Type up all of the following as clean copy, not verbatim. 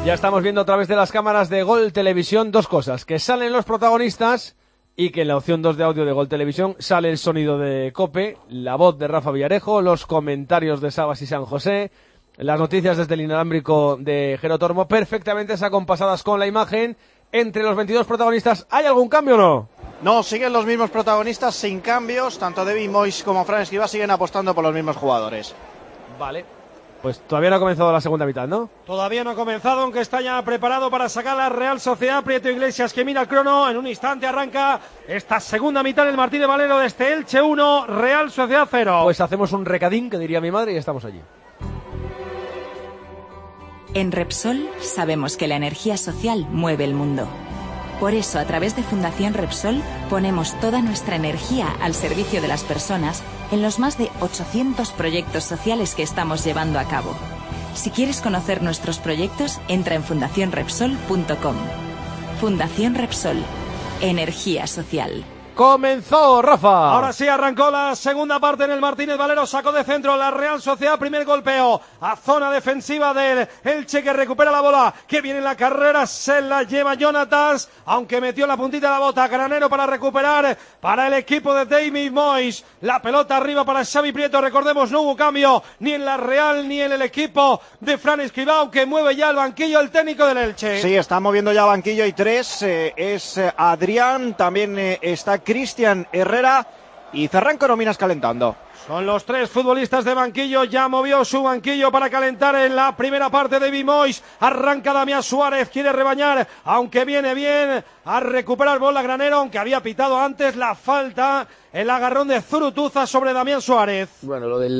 Ya estamos viendo a través de las cámaras de Gol Televisión dos cosas, que salen los protagonistas y que en la opción 2 de audio de Gol Televisión sale el sonido de COPE, la voz de Rafa Villarejo, los comentarios de Sabas y San José, las noticias desde el inalámbrico de Jero Tormo, perfectamente acompasadas con la imagen. Entre los 22 protagonistas, ¿hay algún cambio o no? No, siguen los mismos protagonistas sin cambios, tanto David Moyes como Fran Escribá siguen apostando por los mismos jugadores. Vale. Pues todavía no ha comenzado la segunda mitad, ¿no? Todavía no ha comenzado, aunque está ya preparado para sacar la Real Sociedad. Prieto Iglesias, que mira el crono, en un instante arranca esta segunda mitad del Martínez Valero desde Elche 1, Real Sociedad 0. Pues hacemos un recadín, que diría mi madre, y estamos allí. En Repsol sabemos que la energía social mueve el mundo. Por eso, a través de Fundación Repsol, ponemos toda nuestra energía al servicio de las personas en los más de 800 proyectos sociales que estamos llevando a cabo. Si quieres conocer nuestros proyectos, entra en fundacionrepsol.com. Fundación Repsol. Energía social. ¡Comenzó, Rafa! Ahora sí arrancó la segunda parte en el Martínez Valero, sacó de centro la Real Sociedad, primer golpeo a zona defensiva del Elche, que recupera la bola, que viene en la carrera, se la lleva Jonatas, aunque metió la puntita de la bota, Granero para recuperar para el equipo de David Moyes, la pelota arriba para Xavi Prieto, recordemos no hubo cambio ni en la Real ni en el equipo de Fran Escribá, que mueve ya el banquillo el técnico del Elche. Sí, está moviendo ya banquillo y tres, es Adrián, también está Cristian Herrera y Ferran Corominas calentando. Son los tres futbolistas de banquillo, ya movió su banquillo para calentar en la primera parte David Moyes, arranca Damián Suárez, quiere rebañar, aunque viene bien a recuperar bola Granero, aunque había pitado antes la falta, el agarrón de Zurutuza sobre Damián Suárez. Bueno, lo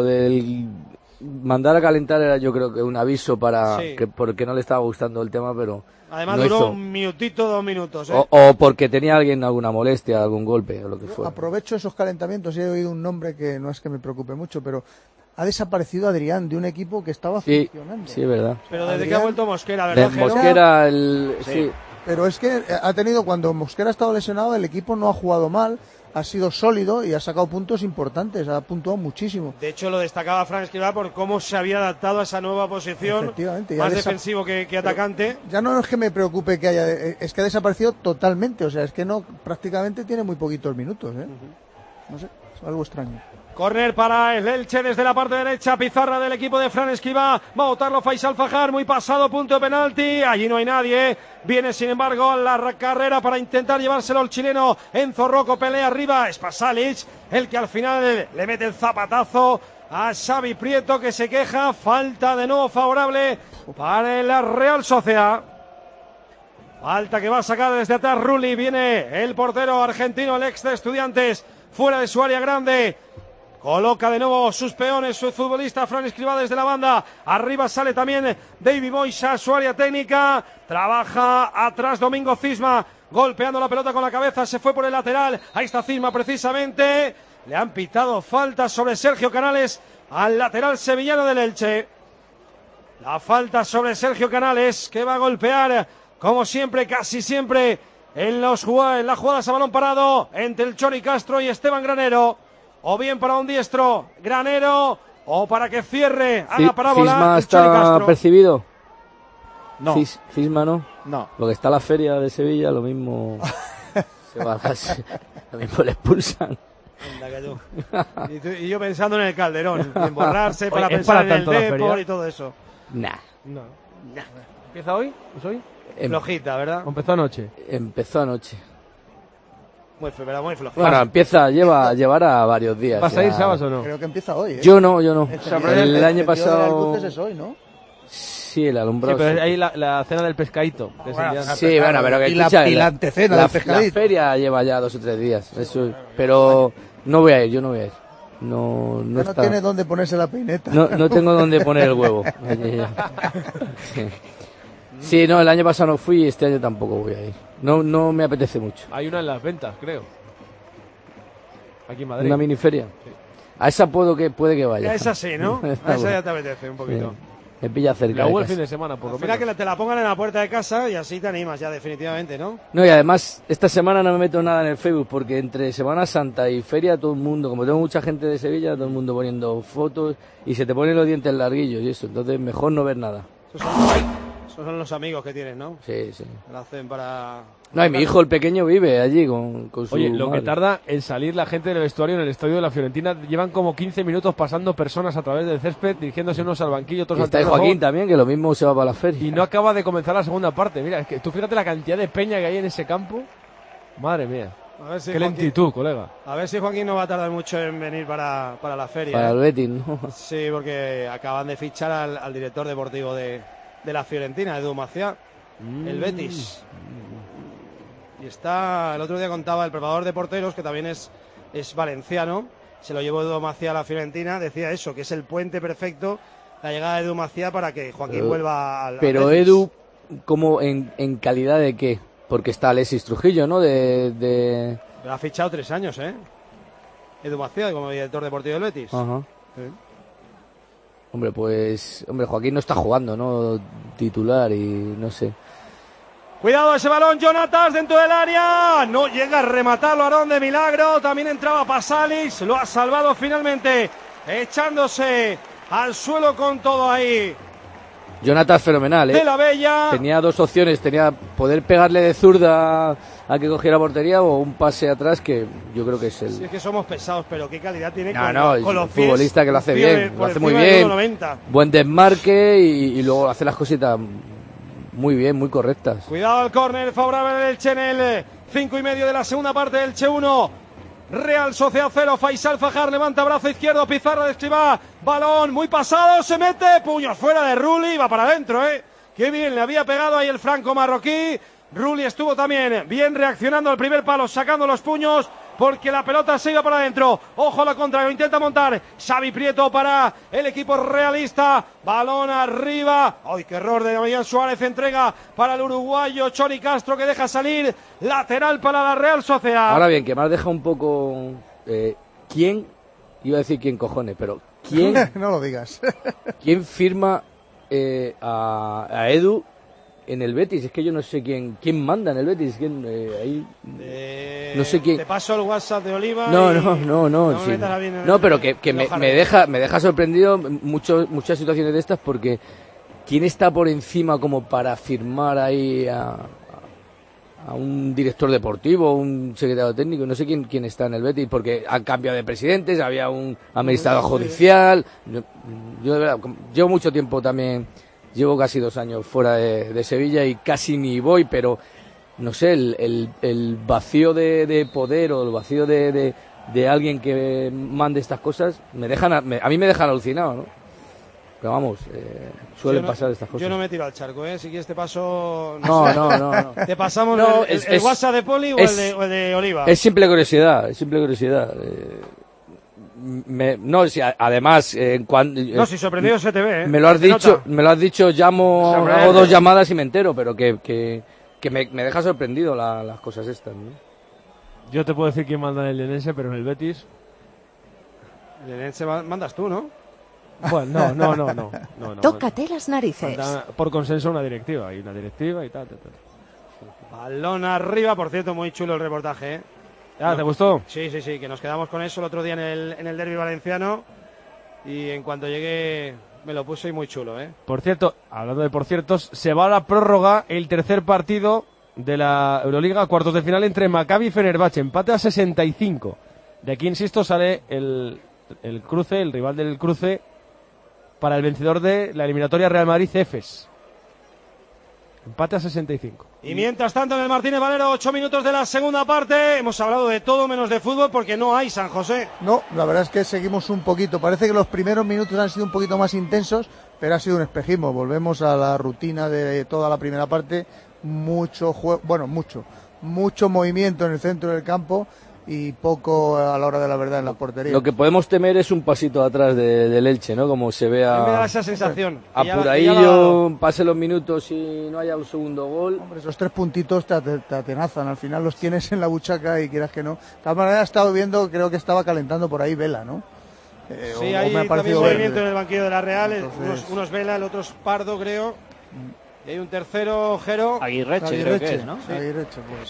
del mandar a calentar era, yo creo que un aviso para porque no le estaba gustando el tema, pero además no duró hizo. un minutito, 2 minutos. O porque tenía alguien alguna molestia, algún golpe o lo que fuera. Aprovecho esos calentamientos y he oído un nombre que no es que me preocupe mucho, pero ha desaparecido Adrián de un equipo que estaba funcionando. Sí, es verdad. Pero desde que ha vuelto Mosquera, ¿verdad? Mosquera, sí. Pero es que ha tenido, cuando Mosquera ha estado lesionado, el equipo no ha jugado mal, ha sido sólido y ha sacado puntos importantes, ha puntuado muchísimo. De hecho, lo destacaba Fran Escribá por cómo se había adaptado a esa nueva posición, más defensivo que atacante. Ya no es que me preocupe que haya, es que ha desaparecido totalmente, o sea, es que no, prácticamente tiene muy poquitos minutos, No sé, es algo extraño. Córner para el Elche desde la parte derecha, pizarra del equipo de Fran Escribá, va a botarlo Faisal Fajar, muy pasado, punto de penalti, allí no hay nadie, viene sin embargo la carrera para intentar llevárselo el chileno Enzo Rocco, pelea arriba, es Pasalic, el que al final le mete el zapatazo a Xavi Prieto, que se queja, falta de nuevo favorable para la Real Sociedad. Falta que va a sacar desde atrás Rulli, viene el portero argentino, el ex de Estudiantes, fuera de su área grande. Coloca de nuevo sus peones, su futbolista Fran Escribá desde la banda. Arriba sale también David Moyes a su área técnica. Trabaja atrás Domingo Cisma, golpeando la pelota con la cabeza. Se fue por el lateral. Ahí está Cisma precisamente. Le han pitado falta sobre Sergio Canales al lateral sevillano del Elche. La falta sobre Sergio Canales, que va a golpear, como siempre, casi siempre, en las jugadas a balón parado entre el Chori Castro y Esteban Granero. O bien para un diestro, Granero, o para que cierre, haga parábola. ¿Fisma está percibido? No. ¿Fisma no? No. Lo que está la feria de Sevilla, lo mismo se va lo mismo le expulsan. Y yo pensando en el Calderón, en borrarse para pensar en el Depor y todo eso. No. ¿Empieza hoy? ¿Es hoy? Flojita, ¿verdad? ¿O empezó anoche? Empezó anoche. Muy flojita. Bueno, llevará varios días. ¿Vas a ir sábado o no? Creo que empieza hoy, Yo no. El año El pasado. es hoy, ¿no? Sí, el alumbrado. Sí, pero ahí la cena del pescadito. Que es el día antes. Sí, bueno, pero que y la antecena del pescadito. La feria lleva ya 2 o 3 días. Eso, pero no voy a ir, yo no voy a ir. No tiene dónde ponerse la peineta. No tengo dónde poner el huevo. Sí, no, el año pasado no fui y este año tampoco voy a ir. No me apetece mucho. Hay una en Las Ventas, creo. Aquí en Madrid. Una miniferia. Sí. A esa puede que vaya. A esa sí, ¿no? A esa ya te apetece un poquito. Sí. Me pilla cerca. La el fin de semana, por lo menos. Mira que te la pongan en la puerta de casa y así te animas ya definitivamente, ¿no? No, y además esta semana no me meto nada en el Facebook porque entre Semana Santa y feria todo el mundo, como tengo mucha gente de Sevilla, todo el mundo poniendo fotos y se te ponen los dientes larguillos y eso, entonces mejor no ver nada. Esos son los amigos que tienes, ¿no? Sí, sí. Lo hacen para... No, y mi hijo, el pequeño, vive allí con su Oye, lo madre. que tarda en salir la gente del vestuario en el estadio de la Fiorentina, llevan como 15 minutos pasando personas a través del césped, dirigiéndose unos al banquillo, otros Y al está ahí terreno de Joaquín juego, también, que lo mismo se va para la feria. y no acaba de comenzar la segunda parte. Mira, es que tú fíjate la cantidad de peña que hay en ese campo. Madre mía. A ver si Qué Joaquín, lentitud, colega. a ver si Joaquín no va a tardar mucho en venir para la feria. Para el Betis, ¿no? Sí, porque acaban de fichar al director deportivo de la Fiorentina, Edu Macià, el Betis. Y está, el otro día contaba el preparador de porteros, que también es valenciano, se lo llevó Edu Macià a la Fiorentina, decía eso, que es el puente perfecto, la llegada de Edu Macià para que Joaquín vuelva al Pero Betis. Edu, ¿cómo en calidad de qué? Porque está Alexis Trujillo, ¿no? Lo ha fichado 3 años, Edu Macià como director deportivo del Betis. Ajá. Sí. Hombre, pues... Hombre, Joaquín no está jugando, ¿no? Titular y no sé. Cuidado ese balón, Jonatas dentro del área. No llega a rematarlo Aarón de milagro. También entraba Pasalis. Lo ha salvado finalmente. Echándose al suelo con todo ahí. Jonathan fenomenal, ¿eh? De la Bella. Tenía dos opciones. Tenía poder pegarle de zurda a que cogiera portería o un pase atrás que yo creo que es el... Sí, es que somos pesados, pero qué calidad tiene No, con los es un pies. futbolista que lo hace Un tío bien. Lo por hace muy encima del bien. 1,90. Buen desmarque y luego hace las cositas muy bien, muy correctas. Cuidado al córner favorable del Elche en el 5:30 de la segunda parte del Elche 1. Real Sociedad 0, Faisal Fajar levanta brazo izquierdo, Pizarro de Escribá, balón muy pasado, se mete, puño fuera de Rulli, va para adentro, qué bien le había pegado ahí el franco marroquí. Rulli estuvo también bien reaccionando al primer palo, sacando los puños, porque la pelota se iba para adentro. Ojo a la contra, lo intenta montar Xavi Prieto para el equipo realista. Balón arriba. ¡Ay, qué error de Damián Suárez! Entrega para el uruguayo Chori Castro, que deja salir. Lateral para la Real Sociedad. Ahora bien, que me has dejado un poco... ¿Quién? Iba a decir quién cojones, pero ¿quién? No lo digas. ¿Quién firma a Edu en el Betis? Es que yo no sé quién manda en el Betis. Ahí no sé quién. Te paso el WhatsApp de Oliva. No, Sí. No, pero que me deja sorprendido muchas situaciones de estas, porque ¿quién está por encima como para firmar ahí a un director deportivo, un secretario técnico? No sé quién está en el Betis, porque han cambiado de presidentes, había un administrador judicial. Yo de verdad, llevo mucho tiempo también. Llevo casi 2 años fuera de Sevilla y casi ni voy, pero no sé, el vacío de poder o el vacío de alguien que mande estas cosas a mí me dejan alucinado, ¿no? Pero vamos, suelen pasar estas cosas. Yo no me tiro al charco, Si quieres te paso... No. Te pasamos No, el WhatsApp de Poli o el de Oliva. Es simple curiosidad. Además, si sorprendido se te ve, me lo has dicho, hago 2 llamadas y me entero, pero que me deja sorprendido las cosas estas, ¿no? Yo te puedo decir quién manda en el Linense, pero en el Betis... El Linense mandas tú, ¿no? Bueno, no. Tócate las narices. Manda por consenso una directiva, y tal. Balón arriba, por cierto, muy chulo el reportaje, ¿Te gustó? Sí, que nos quedamos con eso el otro día en el derbi valenciano, y en cuanto llegué me lo puse y muy chulo, Por cierto, hablando de por ciertos, se va a la prórroga el tercer partido de la Euroliga, cuartos de final entre Maccabi y Fenerbahce, empate a 65. De aquí, insisto, sale el cruce, el rival del cruce, para el vencedor de la eliminatoria Real Madrid-Efes. Empate a 65. Y mientras tanto en el Martínez Valero, 8 minutos de la segunda parte. Hemos hablado de todo menos de fútbol porque no hay San José. No, la verdad es que seguimos un poquito. Parece que los primeros minutos han sido un poquito más intensos, pero ha sido un espejismo. Volvemos a la rutina de toda la primera parte. Mucho movimiento en el centro del campo y poco a la hora de la verdad en la portería. Lo que podemos temer es un pasito atrás del Elche, ¿no? Como se ve a mí me da esa sensación. Apuradillo, pase los minutos y no haya un segundo gol. Hombre, esos 3 puntitos te atenazan. Al final los tienes en la buchaca y quieras que no. De todas maneras, he estado viendo, creo que estaba calentando por ahí Vela, ¿no? Sí, hay también movimiento en el banquillo de la Real. Entonces... Unos Vela, el otro es Pardo, creo. Y hay un tercero, Jero. Aguirreche, creo que es, ¿no? Sí. Aguirreche, pues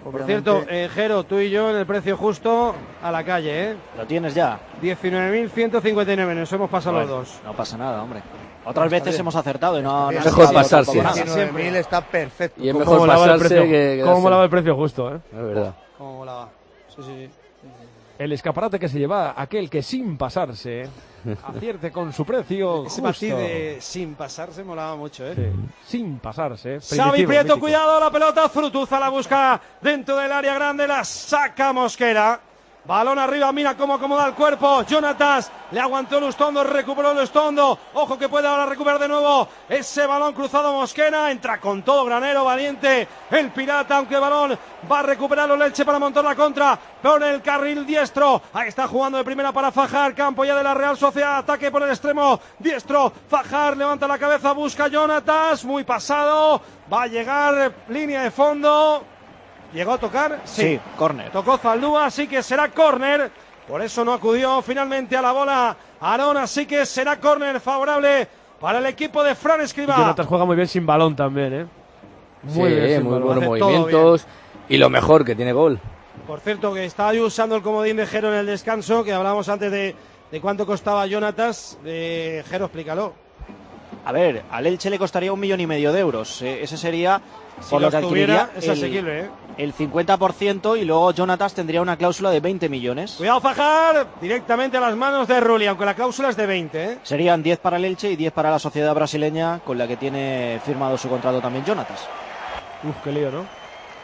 Por cierto, Jero, tú y yo en el precio justo a la calle, ¿eh? Lo tienes ya. 19.159, nos hemos pasado los dos. No pasa nada, hombre. Otras veces hemos acertado y no es mejor pasarse. 19.000 está perfecto. Y es mejor pasarse que ¿Cómo molaba el precio justo, eh? Es verdad. ¿Cómo molaba? Sí. El escaparate que se lleva aquel que sin pasarse acierte con su precio Ese justo. matiz de sin pasarse molaba mucho, ¿eh? Sí, sin pasarse. Xavi Prieto, mítico. cuidado, la pelota, Zurutuza la busca dentro del área grande, la saca Mosquera. Balón arriba, mira cómo acomoda el cuerpo. Jonatas le aguantó Lustondo, recuperó Lustondo. Ojo que puede ahora recuperar de nuevo ese balón cruzado Mosquera. Entra con todo Granero, valiente el Pirata, aunque el balón va a recuperarlo Elche para montar la contra por el carril diestro. Ahí está jugando de primera para Fajar, campo ya de la Real Sociedad. Ataque por el extremo diestro. Fajar levanta la cabeza, busca Jonatas, muy pasado. Va a llegar línea de fondo. ¿Llegó a tocar? Sí, córner. Tocó Zaldúa, así que será córner. Por eso no acudió finalmente a la bola Aarón, así que será córner favorable para el equipo de Fran Escribá. Jonatas juega muy bien sin balón también, ¿eh? Muy bien, muy buenos movimientos. Y lo mejor, que tiene gol. Por cierto, que estaba yo usando el comodín de Jero en el descanso, que hablábamos antes de cuánto costaba Jonatas. Jero, explícalo. A ver, al Elche le costaría 1,5 millones de euros. Ese sería, por lo que adquiriría, es asequible, ¿eh? El 50%, y luego Jonatas tendría una cláusula de 20 millones. Cuidado, Fajar, directamente a las manos de Rulli, aunque la cláusula es de 20, ¿eh? Serían 10 para el Elche y 10 para la sociedad brasileña, con la que tiene firmado su contrato también Jonatas. Uf, qué lío, ¿no?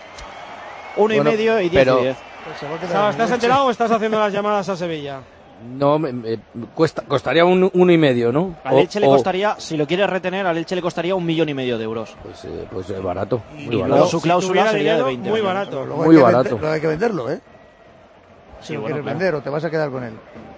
1,5 y 10 y 10. ¿Estás enterado o estás haciendo las llamadas a Sevilla? No, costaría 1,5, ¿no? Al Elche le costaría, si lo quieres retener, al Elche le costaría 1,5 millones de euros. Pues es barato. Y luego su cláusula sería de 20 muy millones. barato. Muy barato. Luego hay que venderlo, ¿eh? Sí, Si lo bueno, quieres claro. vender o te vas a quedar con él.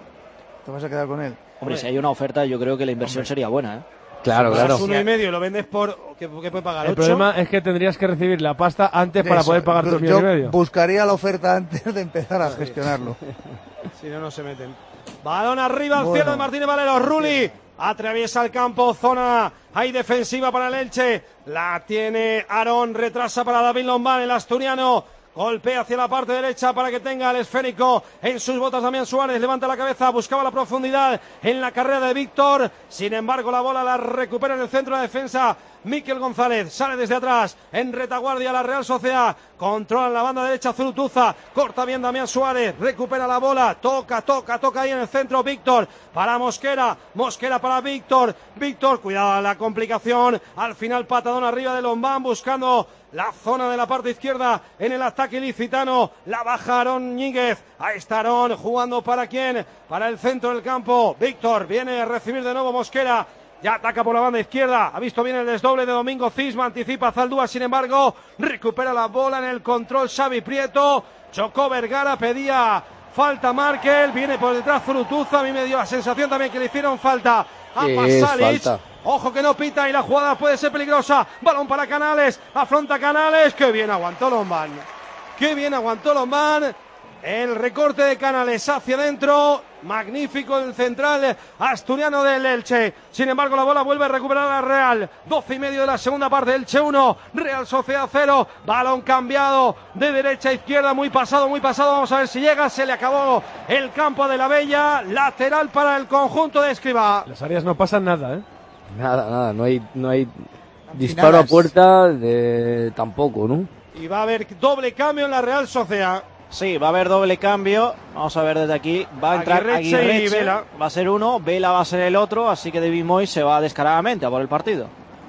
Te vas a quedar con él. Hombre, si hay una oferta, yo creo que la inversión sería buena, ¿eh? Claro, claro. 1,5 y lo vendes por... ¿Qué puede pagar? El 8. problema es que tendrías que recibir la pasta antes para Eso, poder pagar tus yo 1,5 millones. buscaría la oferta antes de empezar a gestionarlo. Si no, no se meten. Balón arriba al cielo de Martínez Valero. Rulli atraviesa el campo, zona ahí defensiva para el Elche. La tiene Aarón, retrasa para David Lombán, el asturiano. Golpea hacia la parte derecha para que tenga el esférico en sus botas. Damián Suárez levanta la cabeza, buscaba la profundidad en la carrera de Víctor. Sin embargo, la bola la recupera en el centro de defensa Miquel González. Sale desde atrás en retaguardia la Real Sociedad. Controla la banda derecha Zurutuza. Corta bien Damián Suárez. Recupera la bola. Toca ahí en el centro Víctor para Mosquera. Mosquera para Víctor. Víctor, cuidado la complicación. Al final patadón arriba de Lombán buscando la zona de la parte izquierda en el ataque ilicitano. La baja Aarón Ñíguez. Ahí está Aarón jugando para quién. Para el centro del campo. Víctor viene a recibir de nuevo Mosquera. Ya ataca por la banda izquierda. Ha visto bien el desdoble de Domingo Cisma. Anticipa Zaldúa. Sin embargo, recupera la bola en el control Xavi Prieto. Chocó Vergara. Pedía falta Markel. Viene por detrás Zurutuza. A mí me dio la sensación también que le hicieron falta a Pasalic. Ojo que no pita y la jugada puede ser peligrosa. Balón para Canales. Afronta Canales. Qué bien aguantó Lombán. Qué bien aguantó Lombán. El recorte de Canales hacia adentro. Magnífico el central asturiano del Elche. Sin embargo, la bola vuelve a recuperar a la Real. 12 y medio de la segunda parte. Elche 1, Real Sociedad 0. Balón cambiado de derecha a izquierda. Muy pasado, muy pasado. Vamos a ver si llega. Se le acabó el campo de la Bella. Lateral para el conjunto de Escribá. Las áreas no pasan nada, ¿eh? Nada. No hay disparo a puerta tampoco, ¿no? Y va a haber doble cambio en la Real Sociedad. Sí, va a haber doble cambio. Vamos a ver desde aquí. Va a entrar Aguirreche y Vela. Va a ser uno, Vela va a ser el otro, así que David Moyes se va descaradamente a por el partido.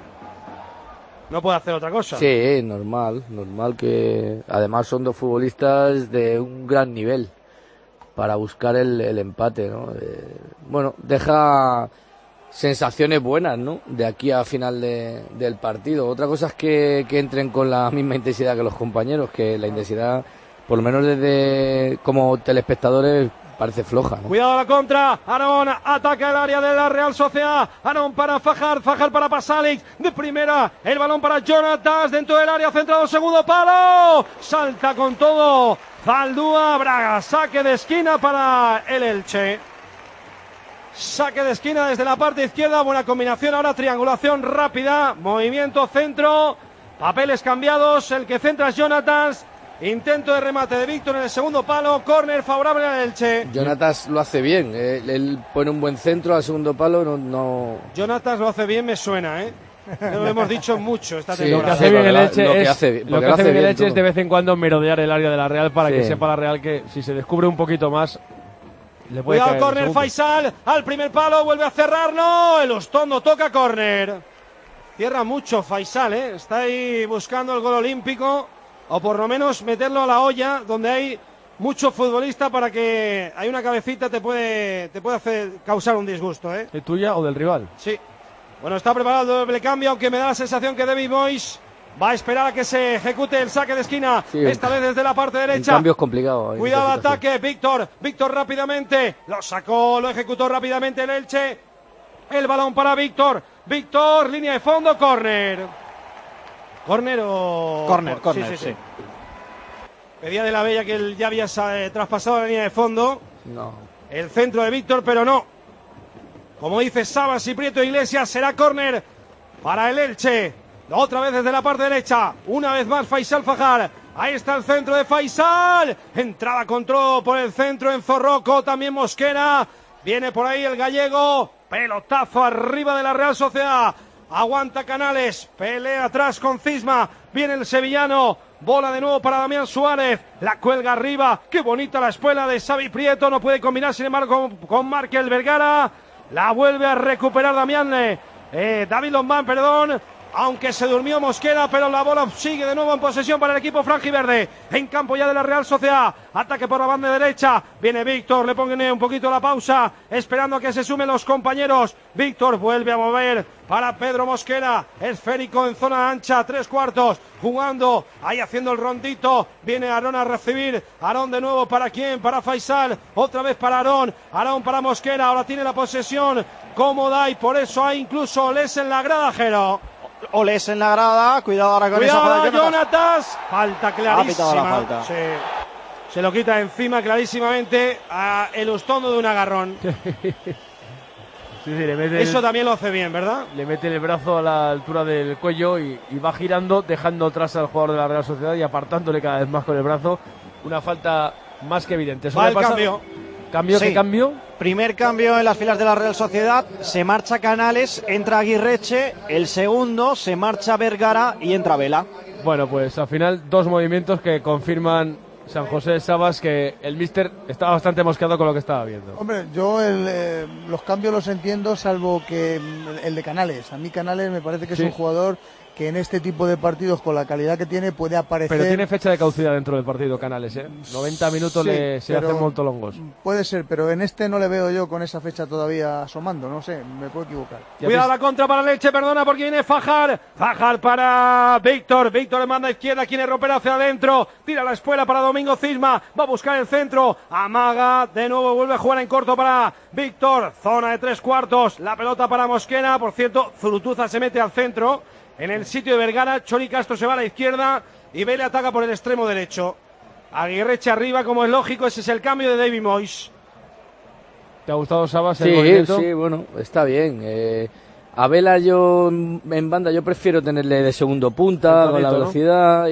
No puede hacer otra cosa. Sí, normal que además son dos futbolistas de un gran nivel para buscar el empate, ¿no? Bueno, deja sensaciones buenas, ¿no? De aquí a final del partido. Otra cosa es que entren con la misma intensidad que los compañeros, que la intensidad, por lo menos desde como telespectadores, parece floja, ¿no? Cuidado a la contra. Aarón ataca el área de la Real Sociedad. Aarón para Fajar para Pasalic. De primera, el balón para Jonatas dentro del área, centrado, segundo palo. Salta con todo Zaldúa. Braga, saque de esquina para el Elche. Saque de esquina desde la parte izquierda. Buena combinación ahora, triangulación rápida. Movimiento centro. Papeles cambiados. El que centra es Jonatas. Intento de remate de Víctor en el segundo palo, córner favorable al Elche. Jonatas lo hace bien, él pone un buen centro al segundo palo, no... Jonatas lo hace bien, me suena, lo hemos dicho mucho esta Sí, temporada. lo que hace bien el Elche lo que es, hace- lo que lo hace hace bien el bien Elche es todo. de vez en cuando merodear el área de la Real para Sí. que sepa la Real que si se descubre un poquito más le puede Cuidado, caer el córner segundo. Faisal, al primer palo, vuelve a cerrar, no, el Ostondo toca córner. Cierra mucho Faisal, está ahí buscando el gol olímpico, o por lo menos meterlo a la olla, donde hay mucho futbolista para que hay una cabecita te puede hacer causar un disgusto, ¿Es tuya o del rival? Sí. Bueno, está preparado el doble cambio, aunque me da la sensación que David Moyes va a esperar a que se ejecute el saque de esquina, Sí, esta vez desde la parte En derecha. cambio es complicado. en Cuidado, esta situación. ataque, Víctor rápidamente, lo sacó, lo ejecutó rápidamente el Elche, el balón para Víctor, línea de fondo, córner. ¿Córner o...? Córner, Sí. Pedía de la Bella que él ya había traspasado la línea de fondo, No. el centro de Víctor, pero no. Como dice Sabas y Prieto Iglesias, será córner para el Elche. Otra vez desde la parte derecha, una vez más Faisal Fajar. Ahí está el centro de Faisal. Entrada control por el centro en Zorroco, también Mosquera. Viene por ahí el gallego. Pelotazo arriba de la Real Sociedad. Aguanta Canales, pelea atrás con Cisma. Viene el sevillano. Bola de nuevo para Damián Suárez. La cuelga arriba. Qué bonita la espuela de Xavi Prieto. No puede combinar, sin embargo, con Markel Vergara. La vuelve a recuperar David Lombán, perdón. Aunque se durmió Mosquera, pero la bola sigue de nuevo en posesión para el equipo franjiverde. En campo ya de la Real Sociedad. Ataque por la banda derecha. Viene Víctor, le pone un poquito la pausa, esperando a que se sumen los compañeros. Víctor vuelve a mover para Pedro Mosquera. Esférico en zona ancha, 3/4. Jugando, ahí haciendo el rondito. Viene Aarón a recibir. Aarón de nuevo, ¿para quién? Para Faisal. Otra vez para Aarón. Aarón para Mosquera. Ahora tiene la posesión cómoda y por eso hay incluso Oles en la grada, Jero. Oles en la grada, cuidado ahora con esa Cuidado, jugada de Jonatas. Falta clarísima. Ha pitado la falta. Sí. Se lo quita encima clarísimamente a el Ostondo de un agarrón. Sí, le mete Eso también lo hace bien, ¿verdad? le mete el brazo a la altura del cuello y va girando, dejando atrás al jugador de la Real Sociedad y apartándole cada vez más con el brazo. Una falta más que evidente. Va el cambio. ¿Cambio? Sí. ¿Qué cambio? Primer cambio en las filas de la Real Sociedad, se marcha Canales, entra Aguirreche, el segundo se marcha Vergara y entra Vela. Bueno, pues al final dos movimientos que confirman San José de Sabas que el míster estaba bastante mosqueado con lo que estaba viendo. Hombre, yo los cambios los entiendo, salvo que el de Canales. A mí Canales me parece que es Sí. un jugador que en este tipo de partidos, con la calidad que tiene, puede aparecer. Pero tiene fecha de caducidad dentro del partido Canales, 90 minutos Sí, se pero hacen moltolongos. Puede ser, pero en este no le veo yo con esa fecha todavía asomando, no sé, me puedo equivocar. Cuidado la contra para Leche, perdona porque viene Fajar. Fajar para Víctor. Víctor le manda a izquierda, quiere romper hacia adentro. Tira la espuela para Domingo Cisma. Va a buscar el centro. Amaga. De nuevo vuelve a jugar en corto para Víctor. Zona de 3/4. La pelota para Mosquera. Por cierto, Zurutuza se mete al centro. En el sitio de Vergara. Chori Castro se va a la izquierda. Y Vele ataca por el extremo derecho. Aguirreche arriba, como es lógico. Ese es el cambio de David Moyes. ¿Te ha gustado, Sabas, el movimiento? Sí, bueno, está bien. A Vela yo en banda yo prefiero tenerle de segundo punta, Centralito, con la ¿no? velocidad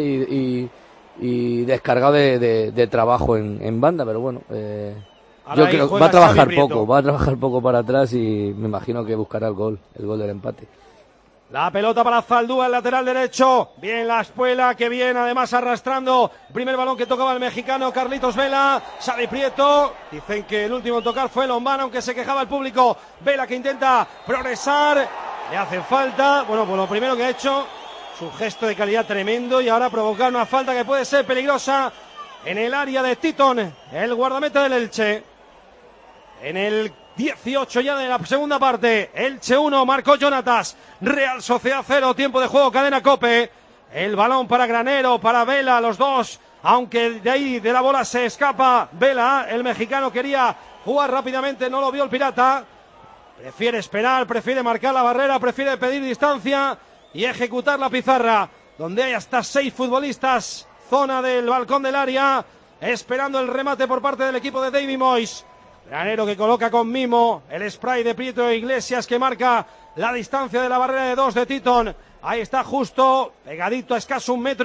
y descargado de trabajo en banda, pero bueno, Ahora yo ahí creo que juega va a trabajar Xavi Prieto. poco, va a trabajar poco para atrás y me imagino que buscará el gol del empate. La pelota para Zaldúa, el lateral derecho. Bien la espuela, que bien, además arrastrando. Primer balón que tocaba el mexicano Carlitos Vela. Xavi Prieto. Dicen que el último en tocar fue Lombán, aunque se quejaba el público. Vela que intenta progresar. Le hace falta. Bueno, pues lo primero que ha hecho, su gesto de calidad tremendo. Y ahora provocar una falta que puede ser peligrosa en el área de Titon, el guardameta del Elche. En el 18 ya de la segunda parte, Elche 1, marcó Jonatas, Real Sociedad 0, tiempo de juego, cadena COPE, el balón para Granero, para Vela, los dos, aunque de ahí de la bola se escapa Vela, el mexicano quería jugar rápidamente, no lo vio el pirata, prefiere esperar, prefiere marcar la barrera, prefiere pedir distancia y ejecutar la pizarra, donde hay hasta 6 futbolistas, zona del balcón del área, esperando el remate por parte del equipo de David Moyes. Granero que coloca con mimo el spray de Prieto Iglesias que marca la distancia de la barrera de 2 de Titon. Ahí está justo, pegadito a escaso 1 metro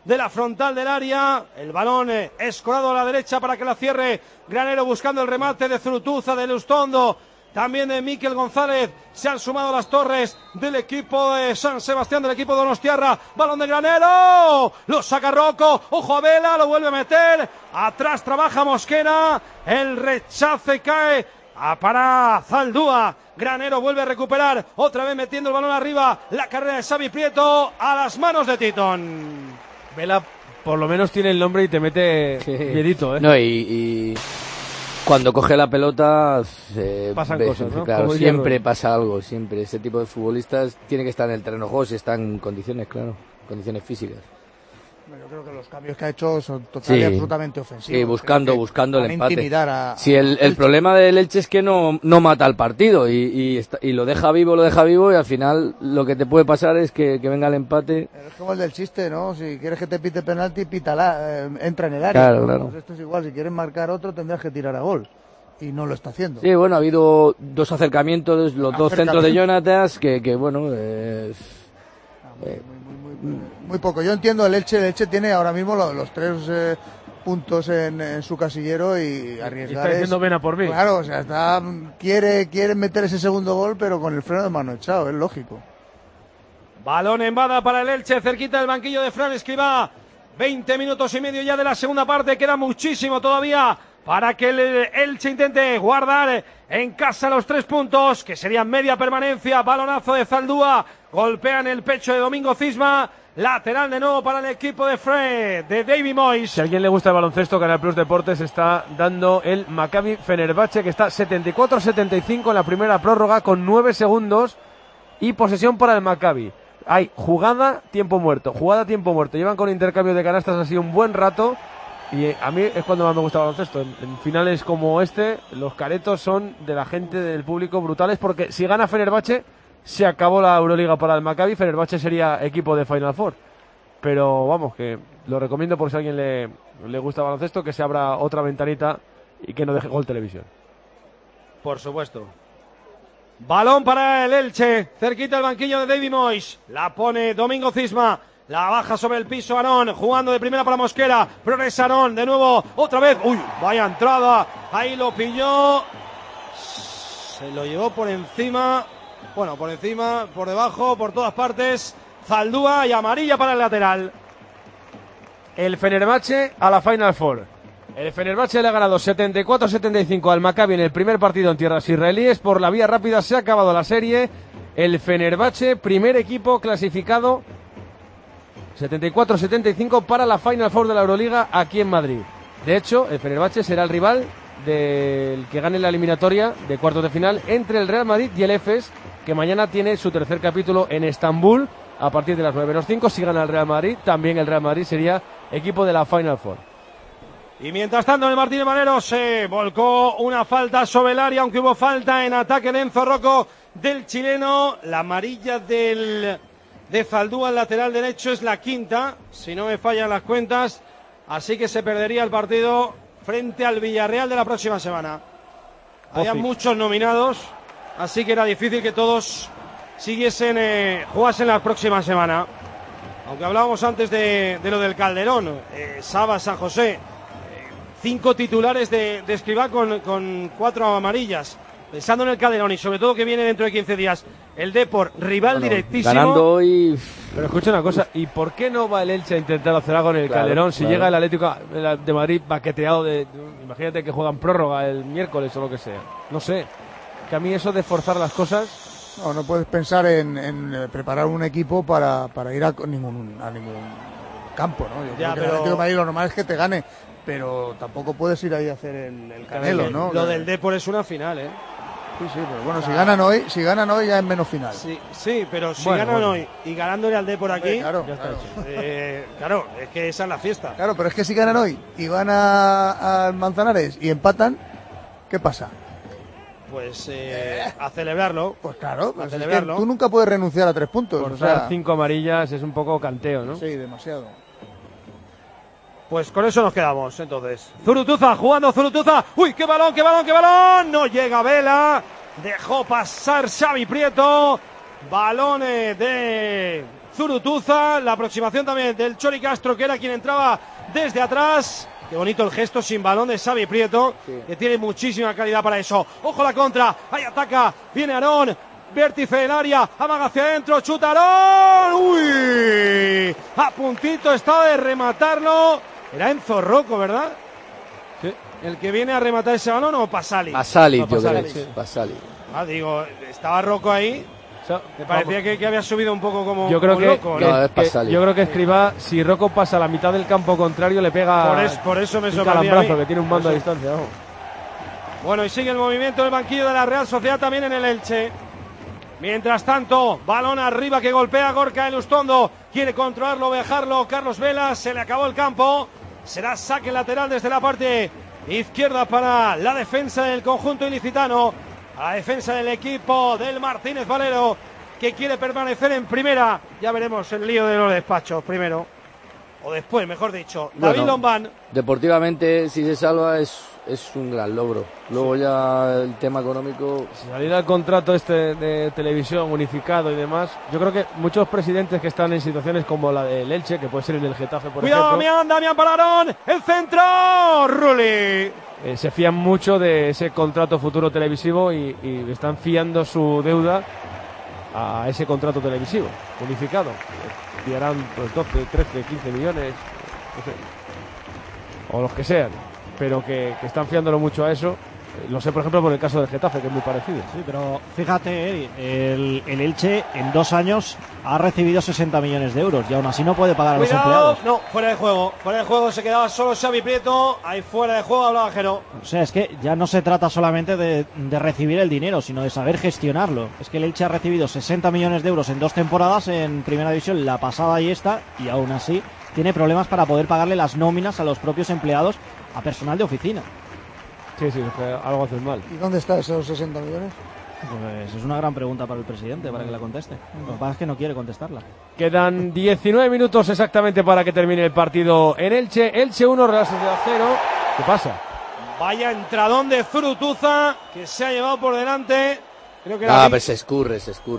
de la frontal del área. El balón escorado a la derecha para que la cierre Granero, buscando el remate de Zurutuza, de Lustondo, también de Miquel González. Se han sumado las torres del equipo de San Sebastián, del equipo de Donostiarra. Balón de Granero, lo saca Rocco, ojo a Vela, lo vuelve a meter. Atrás trabaja Mosquera, el rechace cae para Zaldúa. Granero vuelve a recuperar, otra vez metiendo el balón arriba. La carrera de Xavi Prieto a las manos de Titon. Vela por lo menos tiene el nombre y te mete miedito, ¿eh? No, y cuando coge la pelota pasan cosas, ¿no? Claro, como siempre pasa algo, siempre. Ese tipo de futbolistas tiene que estar en el terreno de juego si están en condiciones, claro, condiciones físicas. Yo creo que los cambios que ha hecho son totalmente absolutamente ofensivos. Sí, buscando el empate. Sí, el problema del Elche es que no mata el partido y lo deja vivo y al final lo que te puede pasar es que venga el empate. Es como el del chiste, ¿no? Si quieres que te pite penalti, pítala, entra en el área. Claro, ¿no? claro. Pues esto es igual, si quieres marcar otro tendrás que tirar a gol. Y no lo está haciendo. Sí, bueno, ha habido dos acercamientos, los dos centros de Jonatas, que bueno... Muy poco. Yo entiendo, el Elche tiene ahora mismo los 3 puntos en su casillero y arriesgar. Está diciendo ven a por mí. Claro, o sea, quiere meter ese segundo gol, pero con el freno de mano echado, es lógico. Balón en banda para el Elche, cerquita del banquillo de Fran Escribá. 20 minutos y medio ya de la segunda parte, queda muchísimo todavía para que el Elche intente guardar en casa los 3 puntos, que serían media permanencia. Balonazo de Zaldúa, golpea en el pecho de Domingo Cisma. Lateral de nuevo para el equipo de Fred, de David Moyes. Si a alguien le gusta el baloncesto, Canal Plus Deportes está dando el Maccabi Fenerbahce, que está 74-75 en la primera prórroga con 9 segundos y posesión para el Maccabi. Hay jugada, tiempo muerto. Llevan con intercambio de canastas así un buen rato y a mí es cuando más me gusta el baloncesto. En finales como este, los caretos son de la gente, del público, brutales, porque si gana Fenerbahce, se acabó la Euroliga para el Maccabi. Fenerbahce sería equipo de Final Four. Pero vamos, que lo recomiendo por si a alguien le gusta el baloncesto, que se abra otra ventanita y que no deje Gol Televisión. Por supuesto. Balón para el Elche, cerquita el banquillo de David Moyes. La pone Domingo Cisma. La baja sobre el piso Arón, jugando de primera para Mosquera. Progresa Arón, de nuevo, otra vez. Uy, vaya entrada. Ahí lo pilló. Se lo llevó por encima. Bueno, por encima, por debajo, por todas partes. Zaldúa y amarilla para el lateral. El Fenerbahce a la Final Four. El Fenerbahce le ha ganado 74-75 al Maccabi en el primer partido en tierras israelíes. Por la vía rápida se ha acabado la serie. El Fenerbahce, primer equipo clasificado 74-75 para la Final Four de la Euroliga aquí en Madrid. De hecho, el Fenerbahce será el rival del que gane la eliminatoria de cuartos de final entre el Real Madrid y el Efes, que mañana tiene su tercer capítulo en Estambul a partir de las 9:05. Si gana el Real Madrid, también el Real Madrid sería equipo de la Final Four. Y mientras tanto, el Martínez Valero se volcó una falta sobre el área, aunque hubo falta en ataque de Enzo Rocco del chileno. La amarilla de Zaldúa, el lateral derecho, es la quinta, si no me fallan las cuentas. Así que se perdería el partido frente al Villarreal de la próxima semana. Había muchos nominados, así que era difícil que todos jugasen la próxima semana. Aunque hablábamos antes de lo del Calderón, Saba, San José, 5 titulares de Escribá con 4 amarillas. Pensando en el Calderón y sobre todo que viene dentro de 15 días el Depor, rival directísimo. Ganando hoy. Pero escucha una cosa, ¿y por qué no va el Elche a intentar hacer algo en el Calderón si llega el Atlético de Madrid baqueteado imagínate que juegan prórroga el miércoles o lo que sea? No sé, que a mí eso de forzar las cosas... No puedes pensar en preparar un equipo para ir a ningún campo, ¿no? Yo creo que el Atlético de Madrid lo normal es que te gane, pero tampoco puedes ir ahí a hacer el Canelo, ¿no? Lo del Depor es una final, ¿eh? Sí, pero bueno, si ganan hoy ya es menos final. Sí, pero si ganan hoy y ganándole al Depor aquí, claro, claro, es que esa es la fiesta. Claro, pero es que si ganan hoy y van al Manzanares y empatan, ¿qué pasa? Pues a celebrarlo. Pues claro, a celebrarlo. Es que tú nunca puedes renunciar a 3 puntos. Por dar 5 amarillas es un poco canteo, ¿no? Sí, demasiado. Pues con eso nos quedamos, entonces. Zurutuza, jugando Zurutuza. ¡Uy, qué balón! No llega Vela. Dejó pasar Xavi Prieto. Balón de Zurutuza, la aproximación también del Chori Castro, que era quien entraba desde atrás. Qué bonito el gesto sin balón de Xavi Prieto, que tiene muchísima calidad para eso. Ojo la contra, ahí ataca, viene Aarón, vértice del área, amaga hacia adentro, chuta Aarón. ¡Uy! A puntito estaba de rematarlo. Era Enzo Rocco, ¿verdad? Sí. ¿El que viene a rematar ese balón o Pasali? Pasali, No, yo creo. Pasali, sí. Pasali. Digo, estaba Rocco ahí. Me parecía que había subido un poco como yo creo como loco, ¿no? No, es Pasali. Yo creo que Escribá, si Rocco pasa a la mitad del campo contrario, le pega por eso me un sorprendía calambrazo, a mí. que tiene un mando a distancia. Vamos. Bueno, y sigue el movimiento del banquillo de la Real Sociedad también en el Elche. Mientras tanto, balón arriba que golpea Gorka Elustondo. Quiere controlarlo, dejarlo Carlos Vela. Se le acabó el campo. Será saque lateral desde la parte izquierda para la defensa del conjunto ilicitano. A la defensa del equipo del Martínez Valero, que quiere permanecer en primera. Ya veremos el lío de los despachos primero. O después, mejor dicho. Bueno, David Lombán. Deportivamente, si se salva, es un gran logro. Luego ya el tema económico... Si saliera el contrato de televisión unificado y demás, yo creo que muchos presidentes que están en situaciones como la del Elche, que puede ser el del Getafe, por Cuidado, ejemplo... Damián para Aarón. El centro. Rulli. Se fían mucho de ese contrato futuro televisivo y están fiando su deuda a ese contrato televisivo unificado. Enviarán pues 12, 13, 15 millones, no sé, o los que sean, pero que están fiándolo mucho a eso. Lo sé, por ejemplo, por el caso del Getafe, que es muy parecido. Sí, pero fíjate, el Elche en 2 años ha recibido 60 millones de euros y aún así no puede pagar a los empleados. No, fuera de juego. Fuera de juego se quedaba solo Xavi Prieto. Ahí fuera de juego hablaba Jero. O sea, es que ya no se trata solamente de recibir el dinero, sino de saber gestionarlo. Es que el Elche ha recibido 60 millones de euros en 2 temporadas en Primera División, la pasada y esta, y aún así tiene problemas para poder pagarle las nóminas a los propios empleados, a personal de oficina. Sí, es que algo hacen mal. ¿Y dónde están esos 60 millones? Pues es una gran pregunta para el presidente, para que la conteste. Lo que pasa es que no quiere contestarla. Quedan 19 minutos exactamente para que termine el partido en Elche. Elche 1, Real Sociedad 0. ¿Qué pasa? Vaya entradón de Zurutuza, que se ha llevado por delante. Creo que era pero se escurre.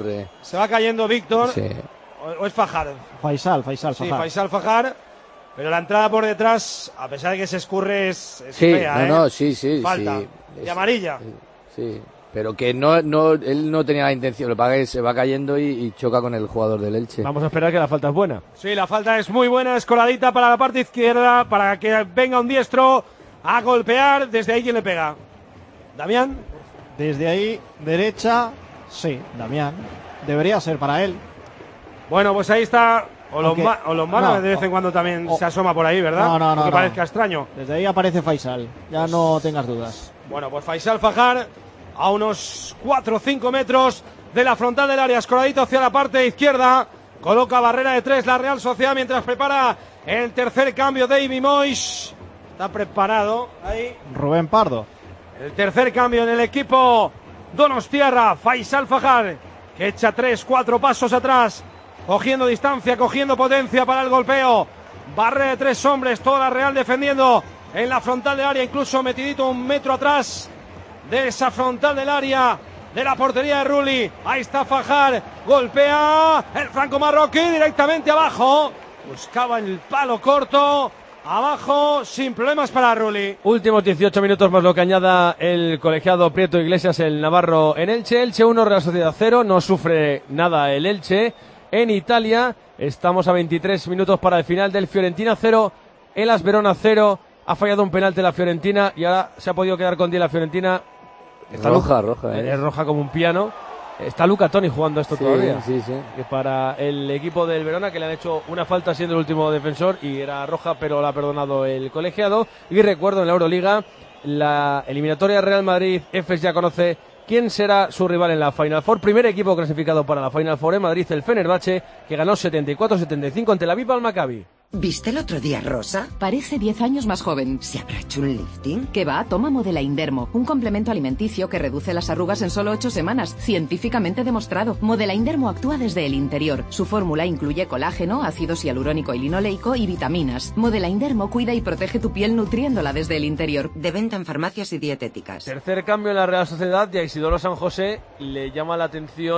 Se va cayendo Víctor. Sí. O es Fajar. Faisal Sí, Fajar. Faisal Fajar. Pero la entrada por detrás, a pesar de que se escurre, es Sí, fea, no, sí. Falta. Sí. Y amarilla. Sí, pero que no, él no tenía la intención, lo que pasa es que se va cayendo y choca con el jugador del Elche. Vamos a esperar que la falta es buena. Sí, la falta es muy buena, escoladita para la parte izquierda, para que venga un diestro a golpear. Desde ahí, ¿quién le pega? ¿Damián? Desde ahí, derecha, sí, Damián. Debería ser para él. Bueno, pues ahí está. Olombana no, de vez en cuando también se asoma por ahí, ¿verdad? No. Que parezca extraño. Desde ahí aparece Faisal, ya no tengas dudas. Bueno, pues Faisal Fajar a unos 4 o 5 metros de la frontal del área, escoladito hacia la parte izquierda. Coloca barrera de 3 la Real Sociedad mientras prepara el tercer cambio David Moyes. Está preparado ahí. Rubén Pardo. El tercer cambio en el equipo donostiarra, Faisal Fajar, que echa 3, 4 pasos atrás, cogiendo distancia, cogiendo potencia para el golpeo. Barrera de 3 hombres, toda la Real defendiendo en la frontal del área, incluso metidito 1 metro atrás de esa frontal del área de la portería de Rulli. Ahí está Fajar, golpea el franco marroquí directamente abajo. Buscaba el palo corto. Abajo, sin problemas para Rulli. Últimos 18 minutos más lo que añada el colegiado Prieto Iglesias, el navarro en Elche. Elche 1, Real Sociedad 0. No sufre nada el Elche. En Italia estamos a 23 minutos para el final del Fiorentina 0. Hellas Verona 0. Ha fallado un penalti la Fiorentina y ahora se ha podido quedar con 10 la Fiorentina. Está roja. Es roja como un piano. Está Luca Toni jugando esto todavía. Sí. Que para el equipo del Verona, que le han hecho una falta siendo el último defensor y era roja, pero la ha perdonado el colegiado. Y recuerdo, en la Euroliga, la eliminatoria Real Madrid EFES ya conoce quién será su rival en la Final Four. Primer equipo clasificado para la Final Four en Madrid, el Fenerbahce, que ganó 74-75 ante la Viva al Maccabi. ¿Viste el otro día Rosa? Parece 10 años más joven. ¿Se habrá hecho un lifting? Que va, toma Modelain Dermo, un complemento alimenticio que reduce las arrugas en solo 8 semanas, científicamente demostrado. Modelain Dermo actúa desde el interior. Su fórmula incluye colágeno, ácido hialurónico y linoleico y vitaminas. Modelain Dermo cuida y protege tu piel nutriéndola desde el interior. De venta en farmacias y dietéticas. Tercer cambio en la Real Sociedad, y a Isidoro San José le llama la atención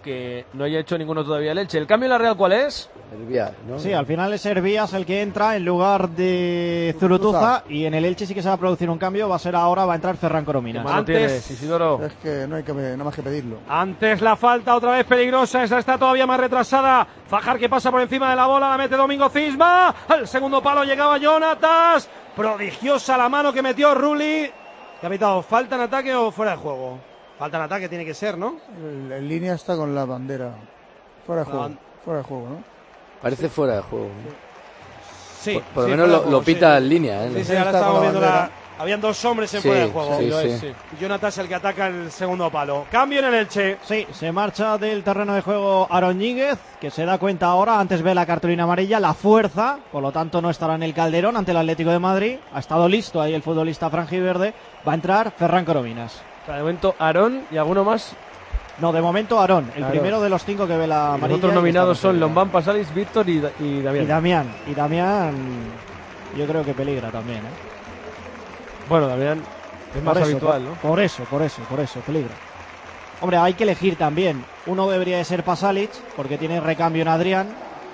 que no haya hecho ninguno todavía el Elche. ¿El cambio en la Real cuál es? Hervías, ¿no? Sí, al final es Hervías el que entra en lugar de Zurutuza, y en el Elche sí que se va a producir un cambio. Va a ser ahora, va a entrar Ferran Corominas. Antes, Isidoro. Es que no hay que nada más que pedirlo. Antes la falta otra vez peligrosa, esa está todavía más retrasada. Fajar que pasa por encima de la bola, la mete Domingo Cisma. Al segundo palo llegaba Jonatas. Prodigiosa la mano que metió Rulli. ¿Qué ha pitado? ¿Falta en ataque o fuera de juego? Falta en ataque tiene que ser, ¿no? En línea está con la bandera. Fuera de juego. Fuera de juego, ¿no? Parece fuera de juego. Sí. Por lo menos lo pita en línea, ¿eh? Sí, ahora estamos viendo habían dos hombres en fuera de juego. Sí. Jonathan es el que ataca el segundo palo. Cambio en el Elche. Sí, se marcha del terreno de juego Aaron Ñíguez, que se da cuenta ahora, antes ve la cartulina amarilla, la fuerza, por lo tanto no estará en el Calderón ante el Atlético de Madrid. Ha estado listo ahí el futbolista franjiverde. Va a entrar Ferran Corominas. O sea, de momento Aarón y alguno más. No, de momento Aarón, el primero de los 5 que ve la amarilla. Los otros nominados son Lombán, Pasalic, Víctor y Damián. Y Damián yo creo que peligra también, ¿eh? Bueno, Damián es más habitual, ¿no? Por eso, peligra. Hombre, hay que elegir también. Uno debería de ser Pasalic, porque tiene recambio en Adrián.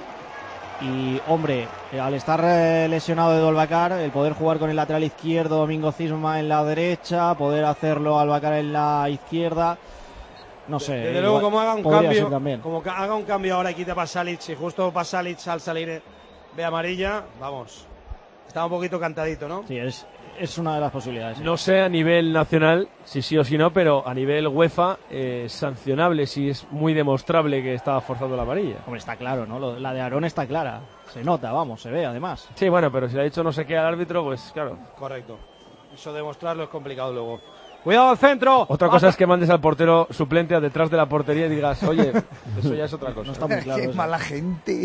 Y, hombre, al estar lesionado de Dolbacar, el poder jugar con el lateral izquierdo, Domingo Cisma en la derecha, poder hacerlo Albacar en la izquierda, no sé. Desde luego, como haga un cambio ahora y quite a Pasalic, y justo Pasalic al salir ve amarilla, vamos, está un poquito cantadito, ¿no? Sí, es una de las posibilidades. Sí. No sé a nivel nacional si sí o si no, pero a nivel UEFA sancionable si es muy demostrable que estaba forzando la amarilla. Hombre, está claro, ¿no? La de Aarón está clara. Se nota, vamos, se ve además. Sí, bueno, pero si le ha dicho no sé qué al árbitro, pues claro. Correcto. Eso demostrarlo es complicado luego. Cuidado al centro. Otra cosa es que mandes al portero suplente a detrás de la portería y digas, oye, eso ya es otra cosa. No está muy claro. Qué mala gente.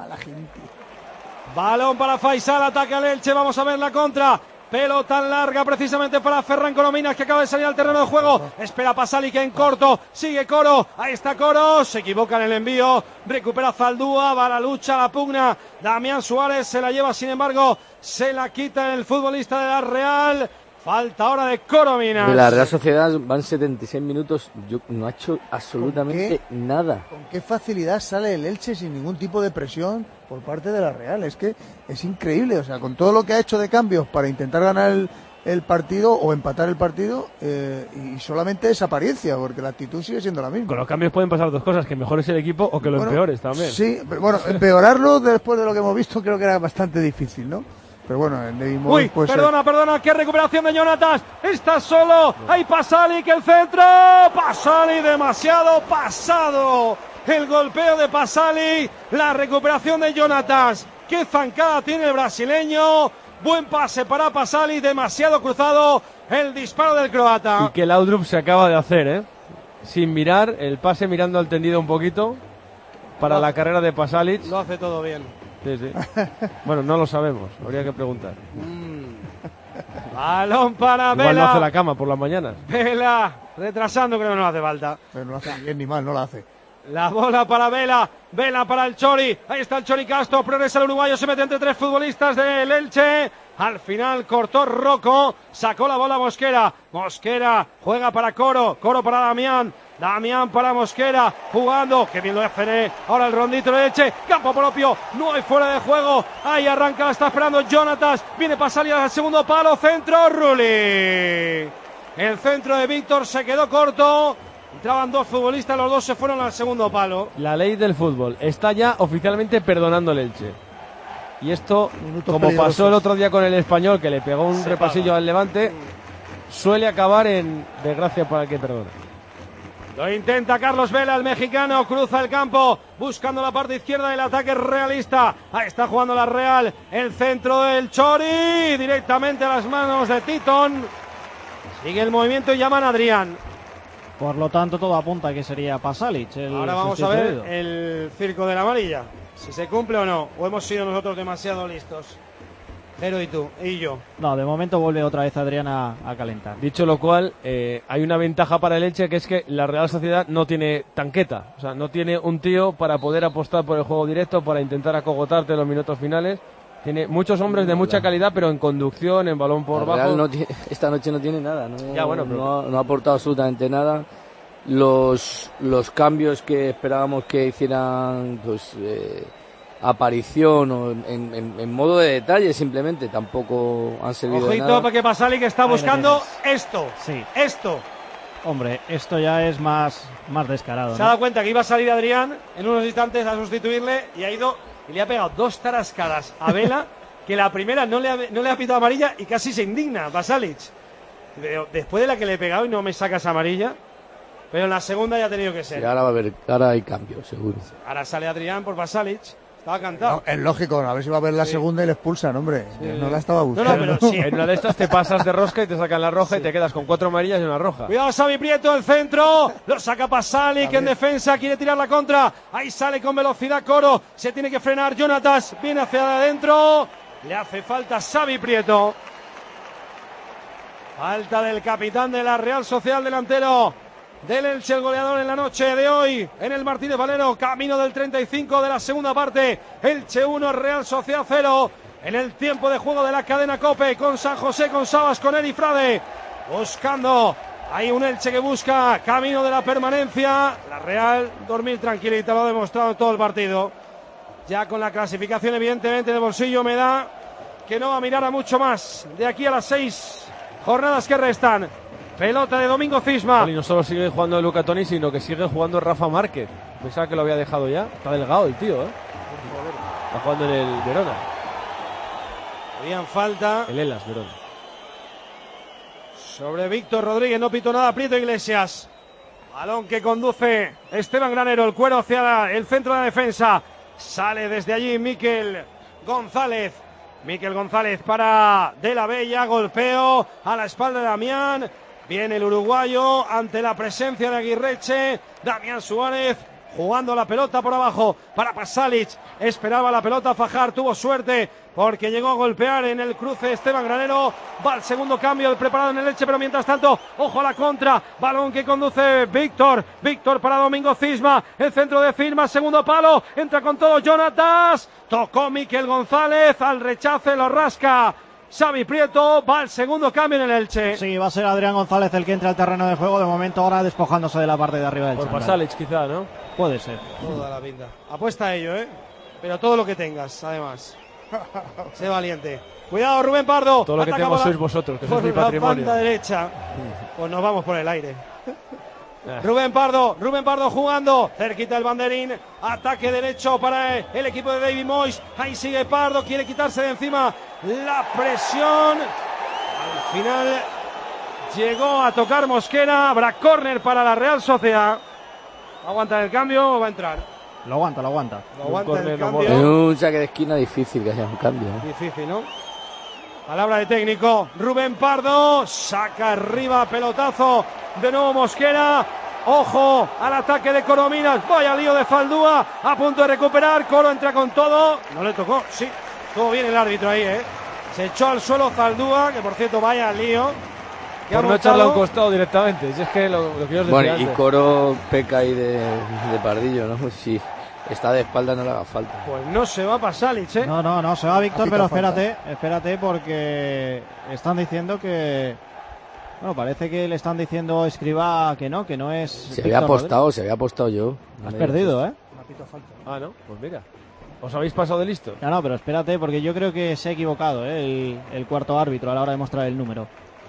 Balón para Faisal, ataca al Elche, vamos a ver la contra. Pelota larga precisamente para Ferran Corominas, que acaba de salir al terreno de juego. Espera Pasalic en corto, sigue Coro, ahí está Coro, se equivoca en el envío, recupera Zaldúa, va a la lucha, la pugna. Damián Suárez se la lleva, sin embargo, se la quita el futbolista de la Real. Falta ahora de Corominas. De la Real Sociedad van 76 minutos, no ha hecho absolutamente nada. Con qué facilidad sale el Elche sin ningún tipo de presión por parte de la Real. Es que es increíble, o sea, con todo lo que ha hecho de cambios para intentar ganar el partido o empatar el partido, y solamente es apariencia, porque la actitud sigue siendo la misma. Con los cambios pueden pasar dos cosas, que mejores el equipo o que lo empeores también. Sí, pero bueno, empeorarlo después de lo que hemos visto creo que era bastante difícil, ¿no? Pero bueno, uy, perdona, qué recuperación de Jonatas, está solo, ahí Pasalic, el centro, Pasalic demasiado pasado, el golpeo de Pasalic, la recuperación de Jonatas, qué zancada tiene el brasileño, buen pase para Pasalic, demasiado cruzado, el disparo del croata. Y que Laudrup se acaba de hacer, sin mirar, el pase mirando al tendido un poquito, para la carrera de Pasalic. Lo hace todo bien. Sí. Bueno, no lo sabemos, habría que preguntar. Balón para Vela. Igual no hace la cama por las mañanas. Vela, retrasando, creo que no hace falta. Pero no hace bien ni mal, no la hace. La bola para Vela, Vela para el Chori, ahí está el Chori Castro, progresa el uruguayo, se mete entre tres futbolistas del Elche. Al final cortó Rocco, sacó la bola Mosquera, Mosquera juega para Coro, Coro para Damián, Damián para Mosquera, jugando, que bien lo hace, ahora el rondito de Elche, campo propio, no hay fuera de juego, ahí arranca, la está esperando Jonatas, viene para salir al segundo palo, centro, Rulli. El centro de Víctor se quedó corto, entraban dos futbolistas, los dos se fueron al segundo palo. La ley del fútbol está ya oficialmente perdonando el Elche. Y esto, como pasó el otro día con el Español, que le pegó un repasillo al Levante, suele acabar en desgracia para el que perdona. Lo intenta Carlos Vela, el mexicano, cruza el campo, buscando la parte izquierda del ataque realista. Ahí está jugando la Real, el centro del Chori, directamente a las manos de Titon. Sigue el movimiento y llaman a Adrián. Por lo tanto, todo apunta a que sería Pasalic. Ahora vamos a ver el circo de la amarilla. Si se cumple o no, o hemos sido nosotros demasiado listos. Jero y tú, y yo. No, de momento vuelve otra vez Adrián a calentar. Dicho lo cual, hay una ventaja para el Elche, que es que la Real Sociedad no tiene tanqueta. O sea, no tiene un tío para poder apostar por el juego directo, para intentar acogotarte en los minutos finales. Tiene muchos hombres de mucha calidad, pero en conducción, en balón por la Real bajo. esta noche no tiene nada. Ya, bueno, pero no ha aportado absolutamente nada. los cambios que esperábamos que hicieran, pues aparición o en modo de detalle, simplemente tampoco han servido de nada. Ojito, porque Pasalic está buscando esto. Sí. Esto. Hombre, esto ya es más descarado, Se ha dado cuenta que iba a salir Adrián en unos instantes a sustituirle y ha ido y le ha pegado 2 tarascadas a Vela, que la primera no le ha pitado amarilla y casi se indigna Pasalic. Después de la que le he pegado y no me sacas amarilla, pero en la segunda ya ha tenido que ser. Sí, ahora hay cambios, seguro. Ahora sale Adrián por Pasalic. Estaba cantado. No, es lógico, a ver si va a ver la segunda y le expulsan, hombre. Sí. No la estaba buscando. No, pero sí. En una de estas te pasas de rosca y te sacan la roja y te quedas con 4 amarillas y una roja. Cuidado, Xavi Prieto, el centro. Lo saca Pasalic en defensa. Quiere tirar la contra. Ahí sale con velocidad Coro. Se tiene que frenar Jonatas. Viene hacia adentro. Le hace falta Xavi Prieto. Falta del capitán de la Real Sociedad, delantero del Elche, el goleador en la noche de hoy en el Martínez Valero, camino del 35 de la segunda parte. Elche 1, Real Sociedad 0 en el tiempo de juego de la cadena COPE, con San José, con Sabas, con Eri Frade, buscando hay un Elche que busca camino de la permanencia. La Real dormir tranquilita, lo ha demostrado en todo el partido. Ya con la clasificación evidentemente de bolsillo, me da que no va a mirar a mucho más de aquí a las 6 jornadas que restan. Pelota de Domingo Cisma. Y no solo sigue jugando Luca Toni, sino que sigue jugando Rafa Márquez. Pensaba que lo había dejado ya. Está delgado el tío, Está jugando en el Verona. Habían falta. El Elas, Verona. Sobre Víctor Rodríguez, no pito nada. Prieto Iglesias. Balón que conduce Esteban Granero. El cuero hacia el centro de la defensa. Sale desde allí Miquel González. Miquel González para De la Bella. Golpeo a la espalda de Damián. Viene el uruguayo ante la presencia de Aguirreche. Damián Suárez jugando la pelota por abajo para Pasalic. Esperaba la pelota Fajar, tuvo suerte porque llegó a golpear en el cruce Esteban Granero. Va al segundo cambio, preparado en el Elche, pero mientras tanto, ojo a la contra. Balón que conduce Víctor. Víctor para Domingo Cisma. El centro de Cisma, segundo palo. Entra con todo Jonatas. Tocó Miquel González. Al rechace lo rasca Xavi Prieto. Va al segundo cambio en el Elche. Sí, va a ser Adrián González el que entra al terreno de juego. De momento ahora despojándose de la parte de arriba del Por Chandra. Pasalic quizá, ¿no? Puede ser. Toda la pinta. Apuesta a ello, Pero todo lo que tengas, además. Sé valiente. Cuidado, Rubén Pardo. Todo lo que tengo sois vosotros, que sois mi patrimonio. Por la banda derecha. Pues nos vamos por el aire. Rubén Pardo jugando, cerquita el banderín, ataque derecho para el equipo de David Moyes. Ahí sigue Pardo, quiere quitarse de encima la presión. Al final llegó a tocar Mosquera. Habrá córner para la Real Sociedad. ¿Va a aguantar el cambio o va a entrar? Lo aguanta. Lo aguanta el no cambio. En un saque de esquina difícil que haya un cambio. Difícil, ¿no? Palabra de técnico. Rubén Pardo saca arriba, pelotazo. De nuevo Mosquera. Ojo al ataque de Corominas. Vaya lío de Zaldúa. A punto de recuperar. Coro entra con todo. No le tocó. Sí, estuvo bien el árbitro ahí, Se echó al suelo Zaldúa, que por cierto vaya lío. Por no echarle a un costado directamente. Si es que lo que os decía Bueno, antes. y Coro peca ahí de Pardillo, ¿no? Si está de espalda no le haga falta. Pues no se va a Pasalic, No, se va Víctor, pero espérate porque están diciendo que... Bueno, parece que le están diciendo Escribá que no es... Se había apostado yo. Has perdido, Ah, ¿no? Pues mira. ¿Os habéis pasado de listo? No, pero espérate, porque yo creo que se ha equivocado, el cuarto árbitro a la hora de mostrar el número.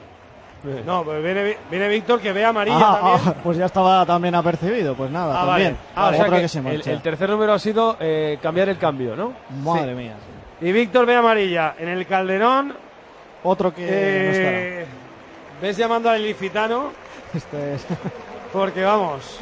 No, pues viene Víctor, que ve amarilla también. Pues ya estaba también apercibido, pues nada, también. O sea otro que que se marcha. el tercer número ha sido cambiar el cambio, ¿no? Madre mía. Y Víctor ve amarilla. En el Calderón, Otro que no estará. ves llamando al ilicitano, Este es... porque vamos.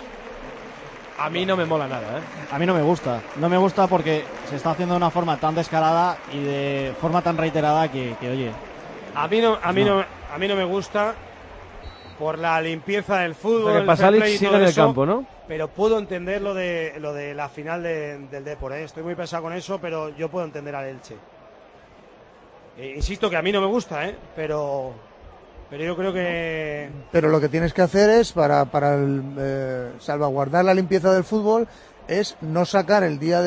A mí no me mola nada, A mí no me gusta. No me gusta porque se está haciendo de una forma tan descarada y de forma tan reiterada que oye... A mí no me gusta por la limpieza del fútbol. O sea que el Pasalic fair play y sigue todo en el eso, campo, ¿no? Pero puedo entender lo de la final del Depor, Estoy muy pesado con eso, pero yo puedo entender al Elche. Insisto que a mí no me gusta, pero yo creo que... Pero lo que tienes que hacer es, para salvaguardar la limpieza del fútbol, es no sacar el día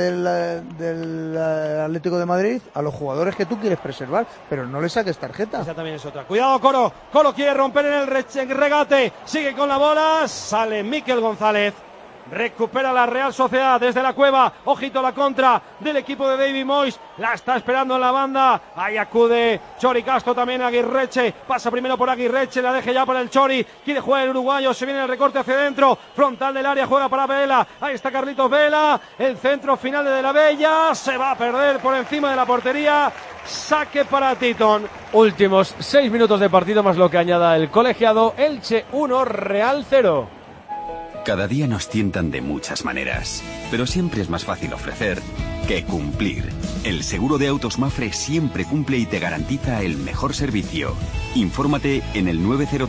del Atlético de Madrid a los jugadores que tú quieres preservar, pero no le saques tarjeta. Esa también es otra. Cuidado, Coro. Coro quiere romper en el regate. Sigue con la bola. Sale Mikel González. Recupera la Real Sociedad desde la cueva. Ojito a la contra del equipo de David Moyes. La está esperando en la banda. Ahí acude Chori Castro, también Aguirreche. Pasa primero por Aguirreche. La deja ya para el Chori. Quiere jugar el uruguayo. Se viene el recorte hacia adentro. Frontal del área. Juega para Vela. Ahí está Carlitos Vela. El centro final de la Bella. Se va a perder por encima de la portería. Saque para Titon. Últimos 6 minutos de partido más lo que añada el colegiado. Elche 1, Real 0. Cada día nos tientan de muchas maneras, pero siempre es más fácil ofrecer que cumplir. El seguro de autos Mafre siempre cumple y te garantiza el mejor servicio. Infórmate en el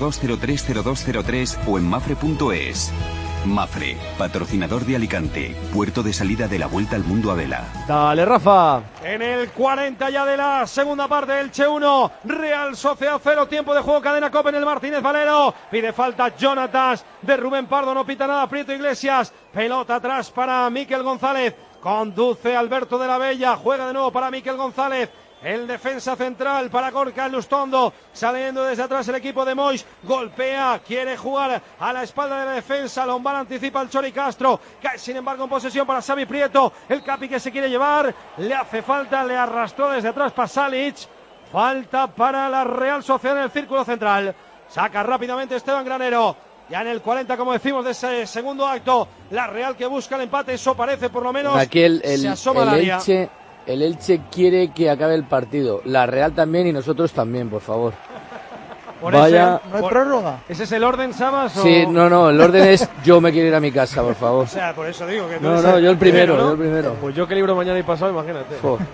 902030203 o en mafre.es. Mafre, patrocinador de Alicante, puerto de salida de la Vuelta al Mundo a vela. Dale, Rafa. En el 40 ya de la segunda parte, Elche 1, Real Sociedad 0, tiempo de juego, cadena COPE en el Martínez Valero. Pide falta Jonatas de Rubén Pardo, no pita nada Prieto Iglesias. Pelota atrás para Mikel González. Conduce Alberto de la Bella, juega de nuevo para Mikel González. El defensa central para Gorka Lustondo, saliendo desde atrás el equipo de Moyes, golpea, quiere jugar a la espalda de la defensa, Lombán anticipa al Chori Castro, cae sin embargo en posesión para Xavi Prieto, el Capi que se quiere llevar, le hace falta, le arrastró desde atrás Pasalic, falta para la Real Sociedad en el círculo central, saca rápidamente Esteban Granero. Ya en el 40, como decimos, de ese segundo acto, la Real que busca el empate, eso parece por lo menos, aquí se asoma al área. El Elche quiere que acabe el partido. La Real también y nosotros también, por favor. Vaya. ¿No hay prórroga? ¿Ese es el orden, Sabas? Sí, no, el orden es yo me quiero ir a mi casa, por favor. O sea, por eso digo que tú No, yo el primero, ¿no? yo el primero. Pues yo que libro mañana y pasado, imagínate.